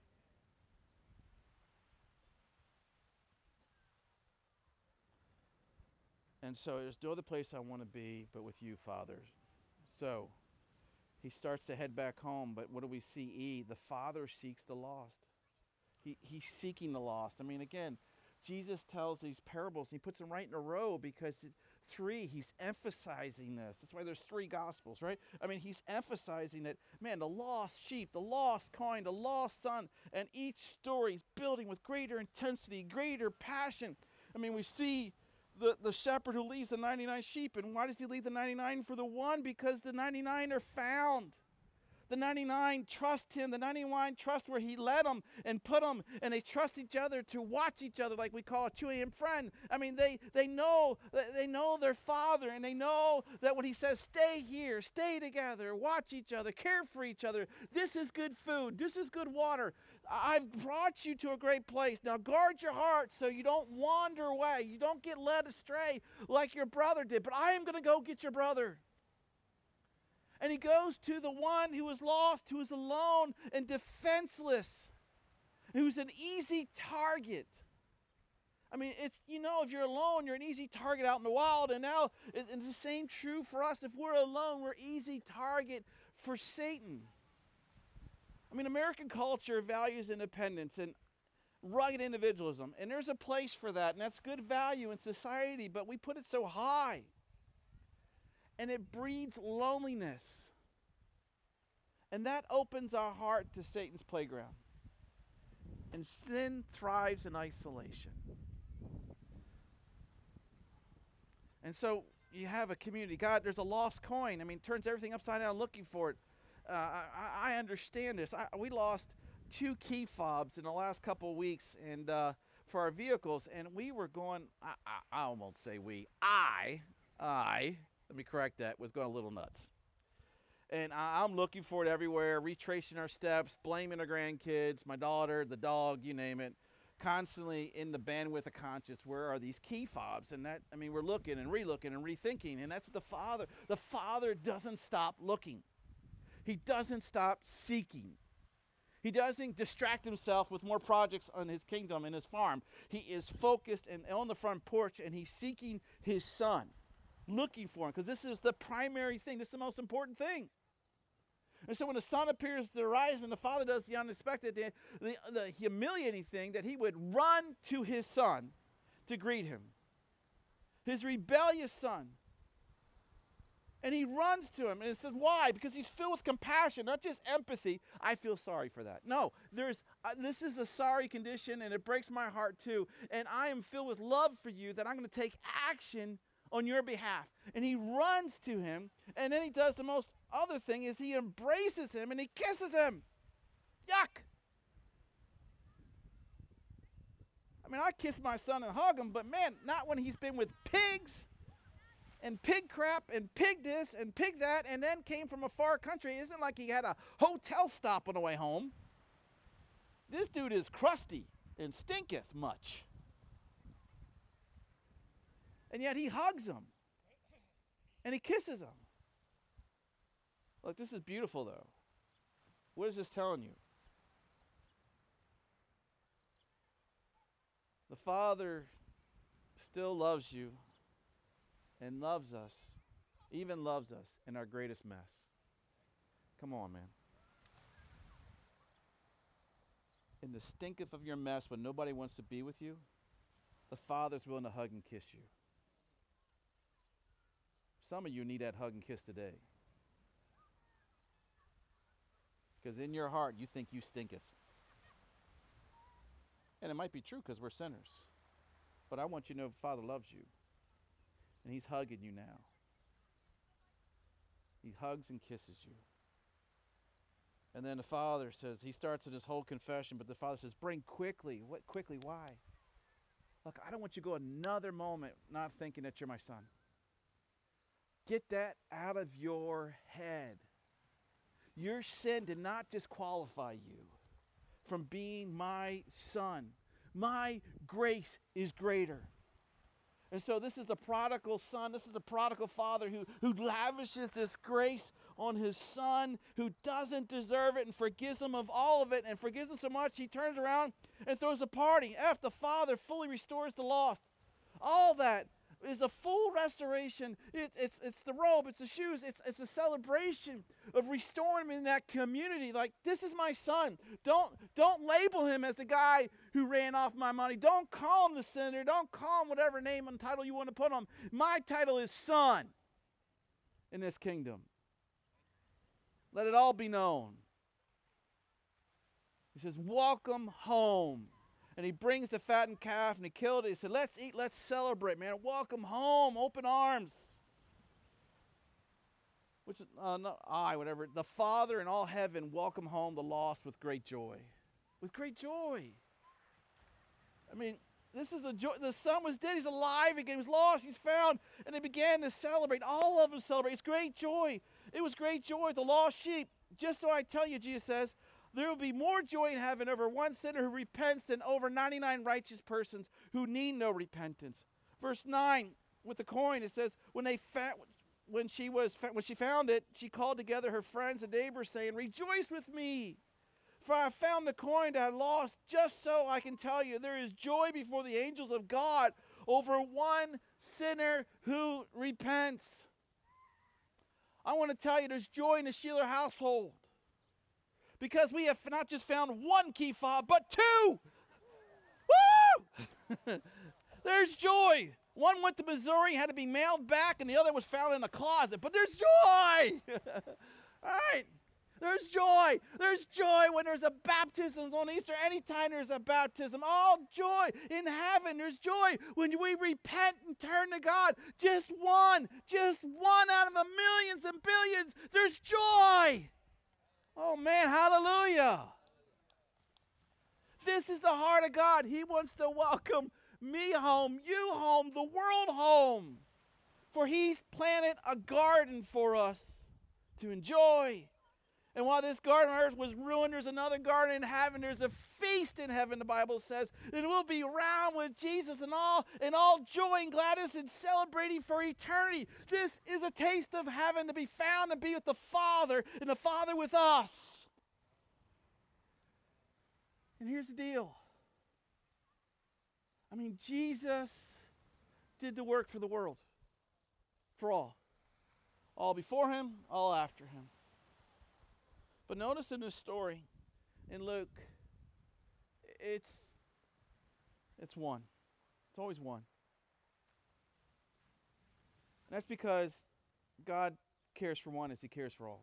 And so there's no other place I want to be but with you, Father. So he starts to head back home, but what do we see? E, the Father seeks the lost. He's seeking the lost. I mean, again, Jesus tells these parables, and he puts them right in a row because he's emphasizing this. That's why there's 3 gospels, right? I mean, he's emphasizing that, man, the lost sheep, the lost coin, the lost son, and each story is building with greater intensity, greater passion. I mean, we see the shepherd who leaves the 99 sheep, and why does he leave the 99 for the one? Because the 99 are found. The 99 trust him. The 99 trust where he led them and put them, and they trust each other to watch each other like we call a 2 a.m. friend. I mean, they know their father, and they know that when he says, stay here, stay together, watch each other, care for each other. This is good food. This is good water. I've brought you to a great place. Now guard your heart so you don't wander away. You don't get led astray like your brother did. But I am going to go get your brother. And he goes to the one who is lost, who is alone and defenseless, who's an easy target. I mean, if you're alone, you're an easy target out in the wild. And now it's the same true for us. If we're alone, we're easy target for Satan. I mean, American culture values independence and rugged individualism. And there's a place for that, and that's good value in society, but we put it so high. And it breeds loneliness. And that opens our heart to Satan's playground. And sin thrives in isolation. And so you have a community. God, there's a lost coin. I mean, turns everything upside down looking for it. I understand this. We lost 2 key fobs in the last couple of weeks and for our vehicles. And we were going, I won't say we, I, let me correct that, was going a little nuts. And I'm looking for it everywhere, retracing our steps, blaming our grandkids, my daughter, the dog, you name it. constantly in the bandwidth of conscious, where are these key fobs? And that, I mean, we're looking and relooking and rethinking, and that's what the Father doesn't stop looking. He doesn't stop seeking. He doesn't distract himself with more projects on his kingdom and his farm. He is focused and on the front porch, and he's seeking his son, looking for him, because this is the primary thing. This is the most important thing. And so when the son appears to the horizon, the Father does the unexpected, the humiliating thing, that he would run to his son to greet him, his rebellious son. And he runs to him, and it says, why? Because he's filled with compassion, not just empathy. I feel sorry for that. No, this is a sorry condition, and it breaks my heart too. And I am filled with love for you, that I'm going to take action on your behalf. And he runs to him, and then he does the most other thing, is he embraces him, and he kisses him. Yuck! I mean, I kiss my son and hug him, but man, not when he's been with pigs and pig crap and pig this and pig that, and then came from a far country. It isn't like he had a hotel stop on the way home. This dude is crusty and stinketh much. And yet he hugs him and he kisses him. Look, this is beautiful though. What is this telling you? The Father still loves you and loves us, even loves us in our greatest mess. Come on, man. In the stinketh of your mess, when nobody wants to be with you, the Father's willing to hug and kiss you. Some of you need that hug and kiss today. Because in your heart, you think you stinketh. And it might be true, because we're sinners. But I want you to know the Father loves you. And he's hugging you now. He hugs and kisses you. And then the Father says, he starts in his whole confession, but the Father says, bring quickly. What quickly? Why? Look, I don't want you to go another moment not thinking that you're my son. Get that out of your head. Your sin did not disqualify you from being my son. My grace is greater. And so this is the prodigal son. This is the prodigal father who lavishes this grace on his son who doesn't deserve it and forgives him of all of it and forgives him so much he turns around and throws a party after the father fully restores the lost. All that is a full restoration. It's the robe, it's the shoes, it's a celebration of restoring him in that community. Like, this is my son. Don't label him as the guy who ran off my money. Don't call him the sinner. Don't call him whatever name and title you want to put on him. My title is son in this kingdom. Let it all be known. He says, welcome home. And he brings the fattened calf and he killed it. He said, let's eat, let's celebrate, man. Welcome home, open arms. Which, whatever. The Father in all heaven welcome home the lost with great joy. With great joy. I mean, this is a joy. The son was dead, he's alive again. He was lost, he's found. And they began to celebrate. All of them celebrate. It's great joy. It was great joy. The lost sheep. Just so I tell you, Jesus says, there will be more joy in heaven over one sinner who repents than over 99 righteous persons who need no repentance. Verse 9, with the coin, it says, when she found it, she called together her friends and neighbors, saying, rejoice with me, for I found the coin that I lost. Just so I can tell you, there is joy before the angels of God over one sinner who repents. I want to tell you, there's joy in the Sheeler household. Because we have not just found one key fob, but two. Woo! There's joy. One went to Missouri, had to be mailed back, and the other was found in a closet. But there's joy. All right. There's joy. There's joy when there's a baptism on Easter. Anytime there's a baptism, all joy in heaven. There's joy when we repent and turn to God. Just one out of the millions and billions. There's joy. Oh, man, hallelujah. This is the heart of God. He wants to welcome me home, you home, the world home. For he's planted a garden for us to enjoy. And while this garden on earth was ruined, there's another garden in heaven. There's a feast in heaven, the Bible says. And we'll be around with Jesus and all joy and gladness and celebrating for eternity. This is a taste of heaven, to be found and be with the Father and the Father with us. And here's the deal. I mean, Jesus did the work for the world. For all. All before him, all after him. But notice in this story, in Luke, it's one. It's always one. And that's because God cares for one as he cares for all.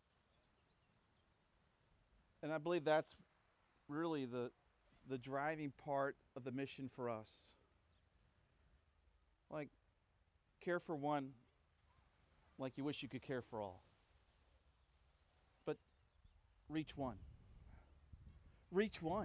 And I believe that's really the driving part of the mission for us. Like, care for one like you wish you could care for all. But reach one. Reach one.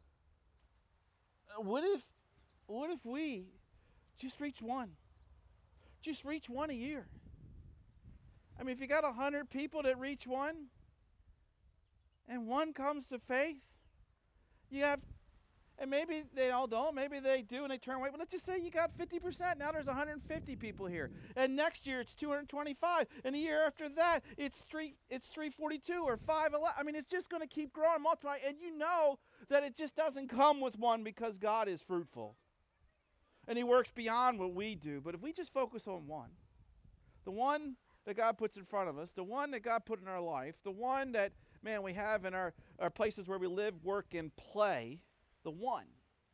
What if we just reach one? Just reach one a year. I mean, if you got 100 people that reach one, and one comes to faith, you have, and maybe they all don't, maybe they do and they turn away, but let's just say you got 50%. Now there's 150 people here. And next year it's 225. And the year after that, it's 342 or 511. I mean, it's just going to keep growing, multiplying. And you know that it just doesn't come with one, because God is fruitful. And he works beyond what we do. But if we just focus on one, the one that God puts in front of us, the one that God put in our life, the one that, man, we have in our places where we live, work, and play, the one.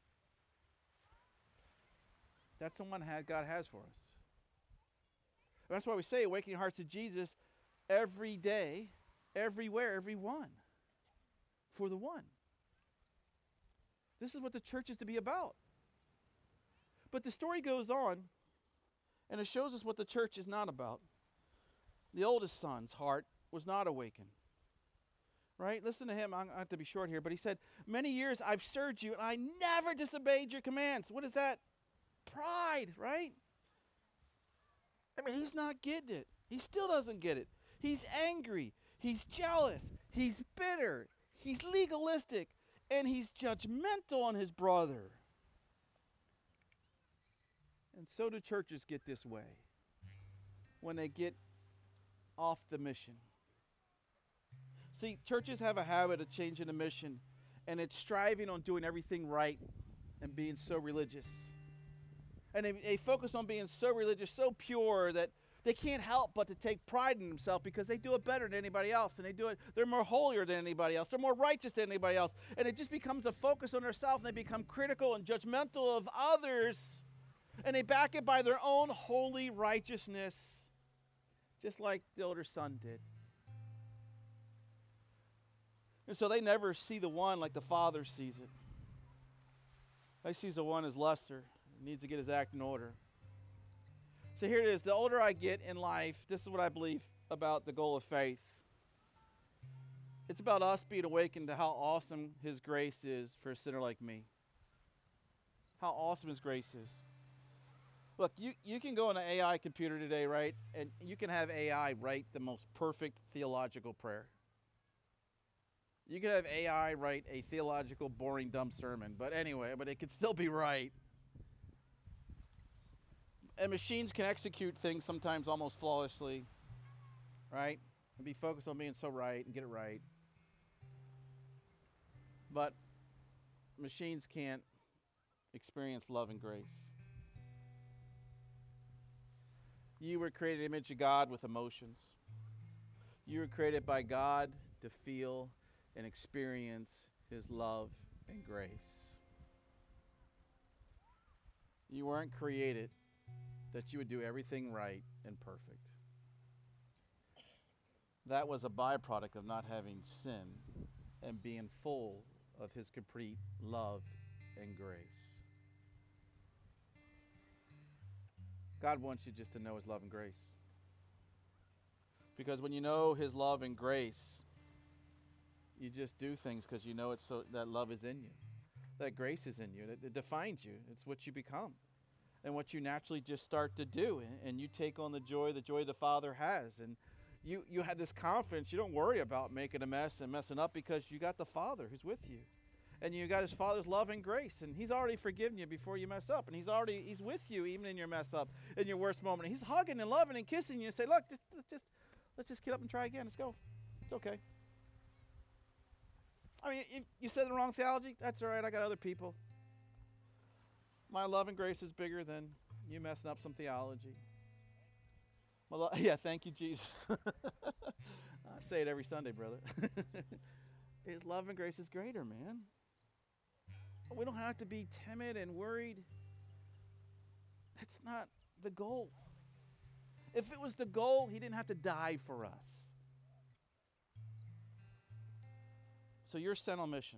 That's the one God has for us. And that's why we say awakening hearts to Jesus every day, everywhere, everyone. For the one. This is what the church is to be about. But the story goes on, and it shows us what the church is not about. The oldest son's heart was not awakened. Right? Listen to him. I have to be short here, but he said, "Many years I've served you, and I never disobeyed your commands." What is that? Pride, right? I mean, he's not getting it. He still doesn't get it. He's angry. He's jealous. He's bitter. He's legalistic. And he's judgmental on his brother. And so do churches get this way when they get off the mission. See, churches have a habit of changing the mission, and it's striving on doing everything right and being so religious. And they focus on being so religious, so pure, that they can't help but to take pride in themselves because they do it better than anybody else, and they're more holier than anybody else. They're more righteous than anybody else. And it just becomes a focus on themselves, and they become critical and judgmental of others, and they back it by their own holy righteousness, just like the older son did. And so they never see the one like the Father sees it. He sees the one as lesser. He needs to get his act in order. So here it is. The older I get in life, this is what I believe about the goal of faith. It's about us being awakened to how awesome his grace is for a sinner like me. How awesome his grace is. Look, you can go on an AI computer today, right? And you can have AI write the most perfect theological prayer. You could have AI write a theological, boring, dumb sermon. But anyway, it could still be right. And machines can execute things sometimes almost flawlessly, right? And be focused on being so right and get it right. But machines can't experience love and grace. You were created in the image of God with emotions. You were created by God to feel and experience his love and grace. You weren't created that you would do everything right and perfect. That was a byproduct of not having sin and being full of his complete love and grace. God wants you just to know his love and grace. Because when you know his love and grace, you just do things because you know it's so that love is in you. That grace is in you. It defines you. It's what you become. And what you naturally just start to do. And you take on the joy the Father has. And you have this confidence. You don't worry about making a mess and messing up because you got the Father who's with you. And you got his Father's love and grace, and he's already forgiven you before you mess up, and he's with you even in your mess up, in your worst moment. And he's hugging and loving and kissing you and say, look, let's just get up and try again. Let's go. It's okay. I mean, if you said the wrong theology, that's all right. I got other people. My love and grace is bigger than you messing up some theology. Yeah, thank you, Jesus. I say it every Sunday, brother. His love and grace is greater, man. We don't have to be timid and worried. That's not the goal. If it was the goal, he didn't have to die for us. So you're sent on mission.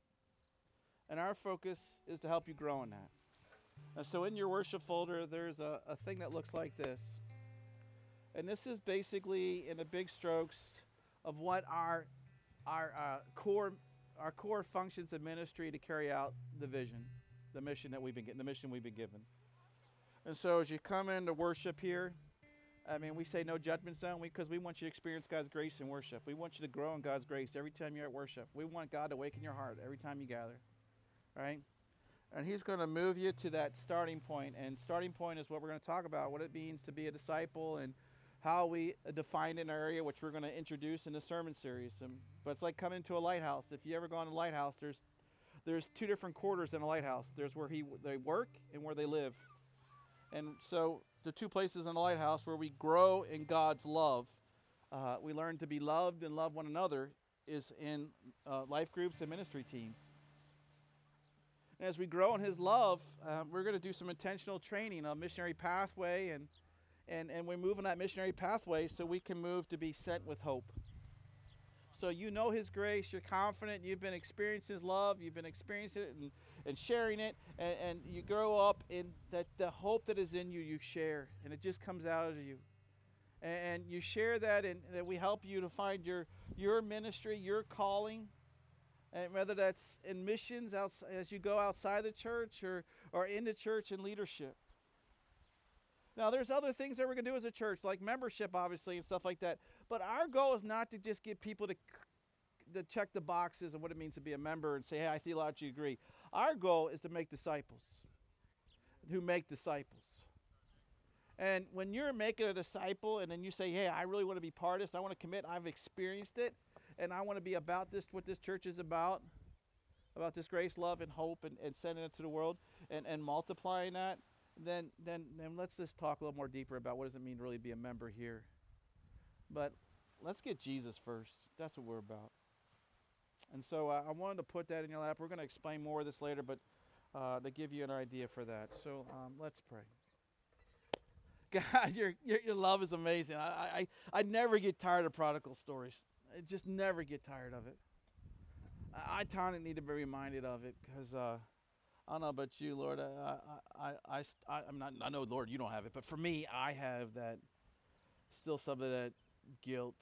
And our focus is to help you grow in that. And so in your worship folder, there's a thing that looks like this. And this is basically, in the big strokes, of what our core functions of ministry to carry out the vision, the mission that we've been getting, the mission we've been given. And so as you come into worship here, I mean, we say no judgment zone because we want you to experience God's grace in worship. We want you to grow in God's grace every time you're at worship. We want God to awaken your heart every time you gather, right? And he's going to move you to that starting point. And starting point is what we're going to talk about, what it means to be a disciple and how we define an area, which we're going to introduce in the sermon series. But it's like coming to a lighthouse. If you ever go on a lighthouse, there's two different quarters in a lighthouse. There's where they work and where they live. And so the two places in a lighthouse where we grow in God's love, we learn to be loved and love one another, is in life groups and ministry teams. And as we grow in his love, we're going to do some intentional training, a missionary pathway, and we move on that missionary pathway so we can move to be sent with hope. So you know his grace, you're confident, you've been experiencing his love, you've been experiencing it and sharing it, and you grow up in that the hope that is in you, you share, and it just comes out of you. And you share that, and that we help you to find your ministry, your calling, and whether that's in missions as you go outside the church or in the church in leadership. Now, there's other things that we're going to do as a church, like membership, obviously, and stuff like that. But our goal is not to just get people to check the boxes of what it means to be a member and say, hey, I theologically agree. Our goal is to make disciples who make disciples. And when you're making a disciple and then you say, hey, I really want to be part of this, I want to commit, I've experienced it, and I want to be about this, what this church is about this grace, love, and hope, and sending it to the world and multiplying that, then let's just talk a little more deeper about what does it mean to really be a member here. But let's get Jesus first. That's what we're about. And so I wanted to put that in your lap. We're going to explain more of this later, but to give you an idea for that. So let's pray. God, your love is amazing. I never get tired of prodigal stories. I just never get tired of it. I kind of need to be reminded of it because I don't know about you, Lord. I'm not. I know, Lord, you don't have it, but for me, I have that. Still some of that guilt.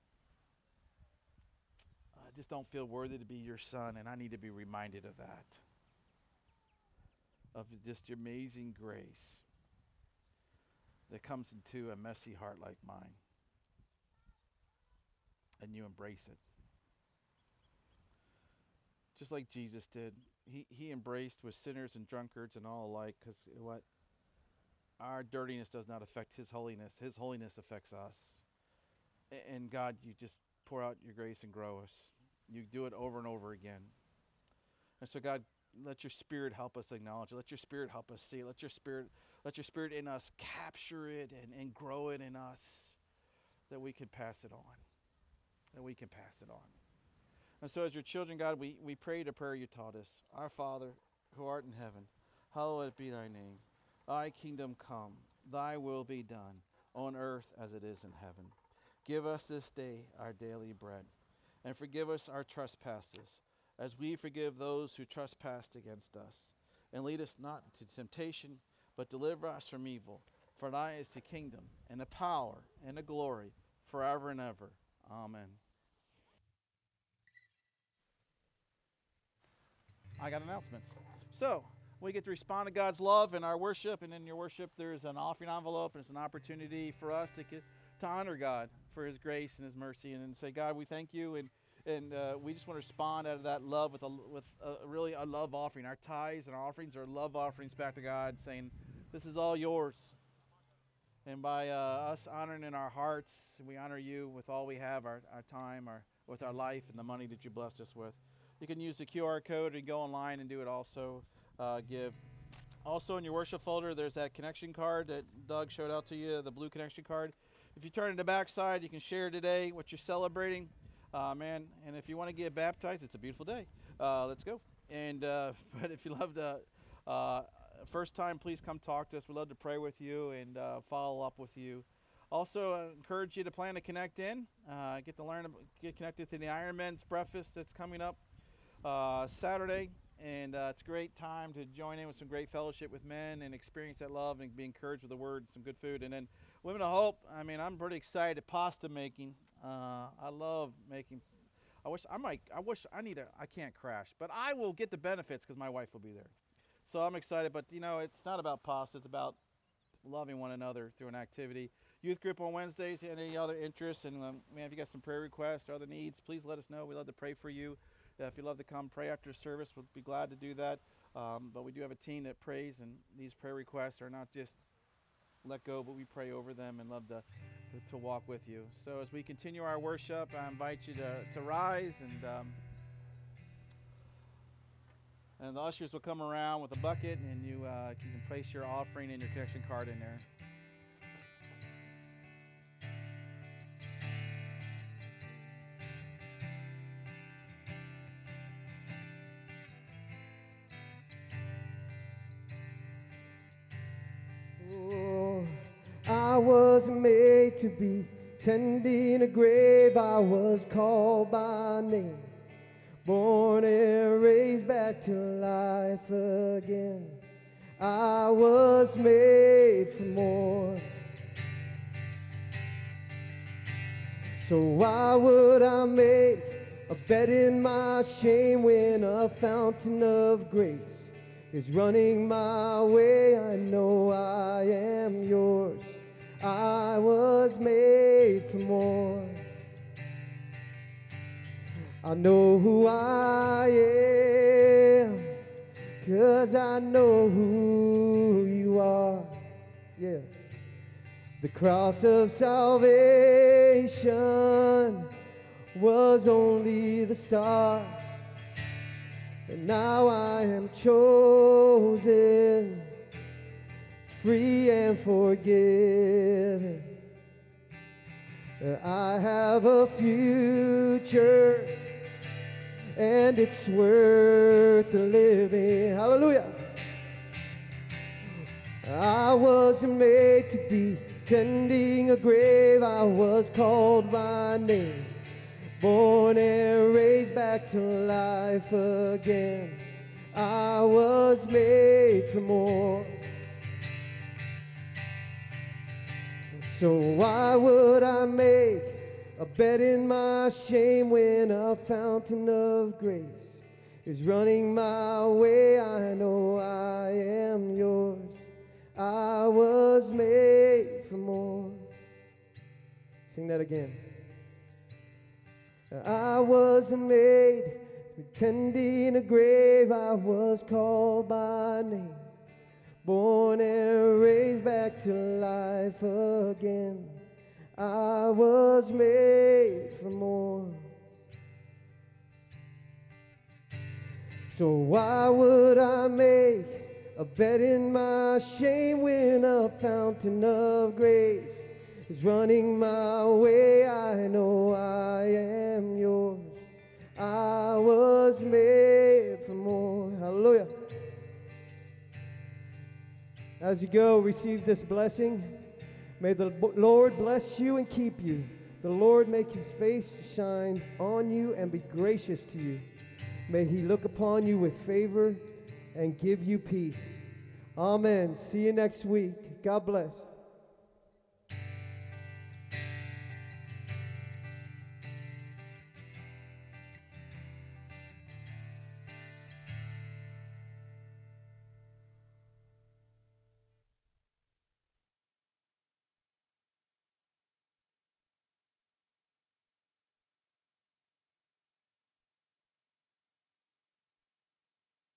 I just don't feel worthy to be your son, and I need to be reminded of that. Of just your amazing grace that comes into a messy heart like mine, and you embrace it. Just like Jesus did. He embraced with sinners and drunkards and all alike, because what? Our dirtiness does not affect his holiness. His holiness affects us. And God, you just pour out your grace and grow us. You do it over and over again. And so God, let your spirit help us acknowledge it. Let your spirit help us see it. Let your spirit in us capture it and grow it in us, that we can pass it on. That we can pass it on. And so as your children, God, we pray the prayer you taught us. Our Father, who art in heaven, hallowed be thy name. Thy kingdom come, thy will be done, on earth as it is in heaven. Give us this day our daily bread, and forgive us our trespasses, as we forgive those who trespass against us. And lead us not into temptation, but deliver us from evil. For thine is the kingdom, and the power, and the glory, forever and ever. Amen. I got announcements. So, We get to respond to God's love in our worship, and in your worship there's an offering envelope, and it's an opportunity for us to honor God for His grace and His mercy, and say, God, we thank you, and we just want to respond out of that love with really a love offering. Our tithes and our offerings are love offerings back to God, saying, this is all yours. And by us honoring in our hearts, we honor you with all we have, our time, with our life, and the money that you blessed us with. You can use the QR code and go online and do it also. Give. Also in your worship folder, there's that connection card that Doug showed out to you, the blue connection card. If you turn to the back side, you can share today what you're celebrating. And if you want to get baptized, it's a beautiful day. Let's go. And but if you love to first time, please come talk to us. We'd love to pray with you and follow up with you. Also, I encourage you to plan to connect in. Get connected to the Ironman's breakfast that's coming up Saturday. And it's a great time to join in with some great fellowship with men and experience that love and be encouraged with the word and some good food. And then Women of Hope, I'm pretty excited. Pasta making. I love making. I can't crash, but I will get the benefits because my wife will be there. So I'm excited, but it's not about pasta. It's about loving one another through an activity. Youth group on Wednesdays. Any other interests? And if you got some prayer requests or other needs, please let us know. We'd love to pray for you. If you'd love to come pray after service, we'll be glad to do that. But we do have a team that prays, and these prayer requests are not just let go, but we pray over them and love to walk with you. So as we continue our worship, I invite you to rise, and the ushers will come around with a bucket, and you can place your offering and your connection card in there. I was made to be tending a grave. I was called by name, born and raised back to life again. I was made for more. So why would I make a bed in my shame when a fountain of grace is running my way? I know I am yours. I was made for more. I know who I am, 'cause I know who you are. Yeah. The cross of salvation was only the start, and now I am chosen, free and forgiven. I have a future, and it's worth the living. Hallelujah. I wasn't made to be tending a grave. I was called by name, born and raised back to life again. I was made for more. So why would I make a bed in my shame when a fountain of grace is running my way? I know I am yours. I was made for more. Sing that again. I wasn't made tending a grave. I was called by name, born and raised back to life again. I was made for more. So why would I make a bed in my shame when a fountain of grace is running my way? I know I am yours. I was made for more. Hallelujah. As you go, receive this blessing. May the Lord bless you and keep you. The Lord make his face shine on you and be gracious to you. May he look upon you with favor and give you peace. Amen. See you next week. God bless.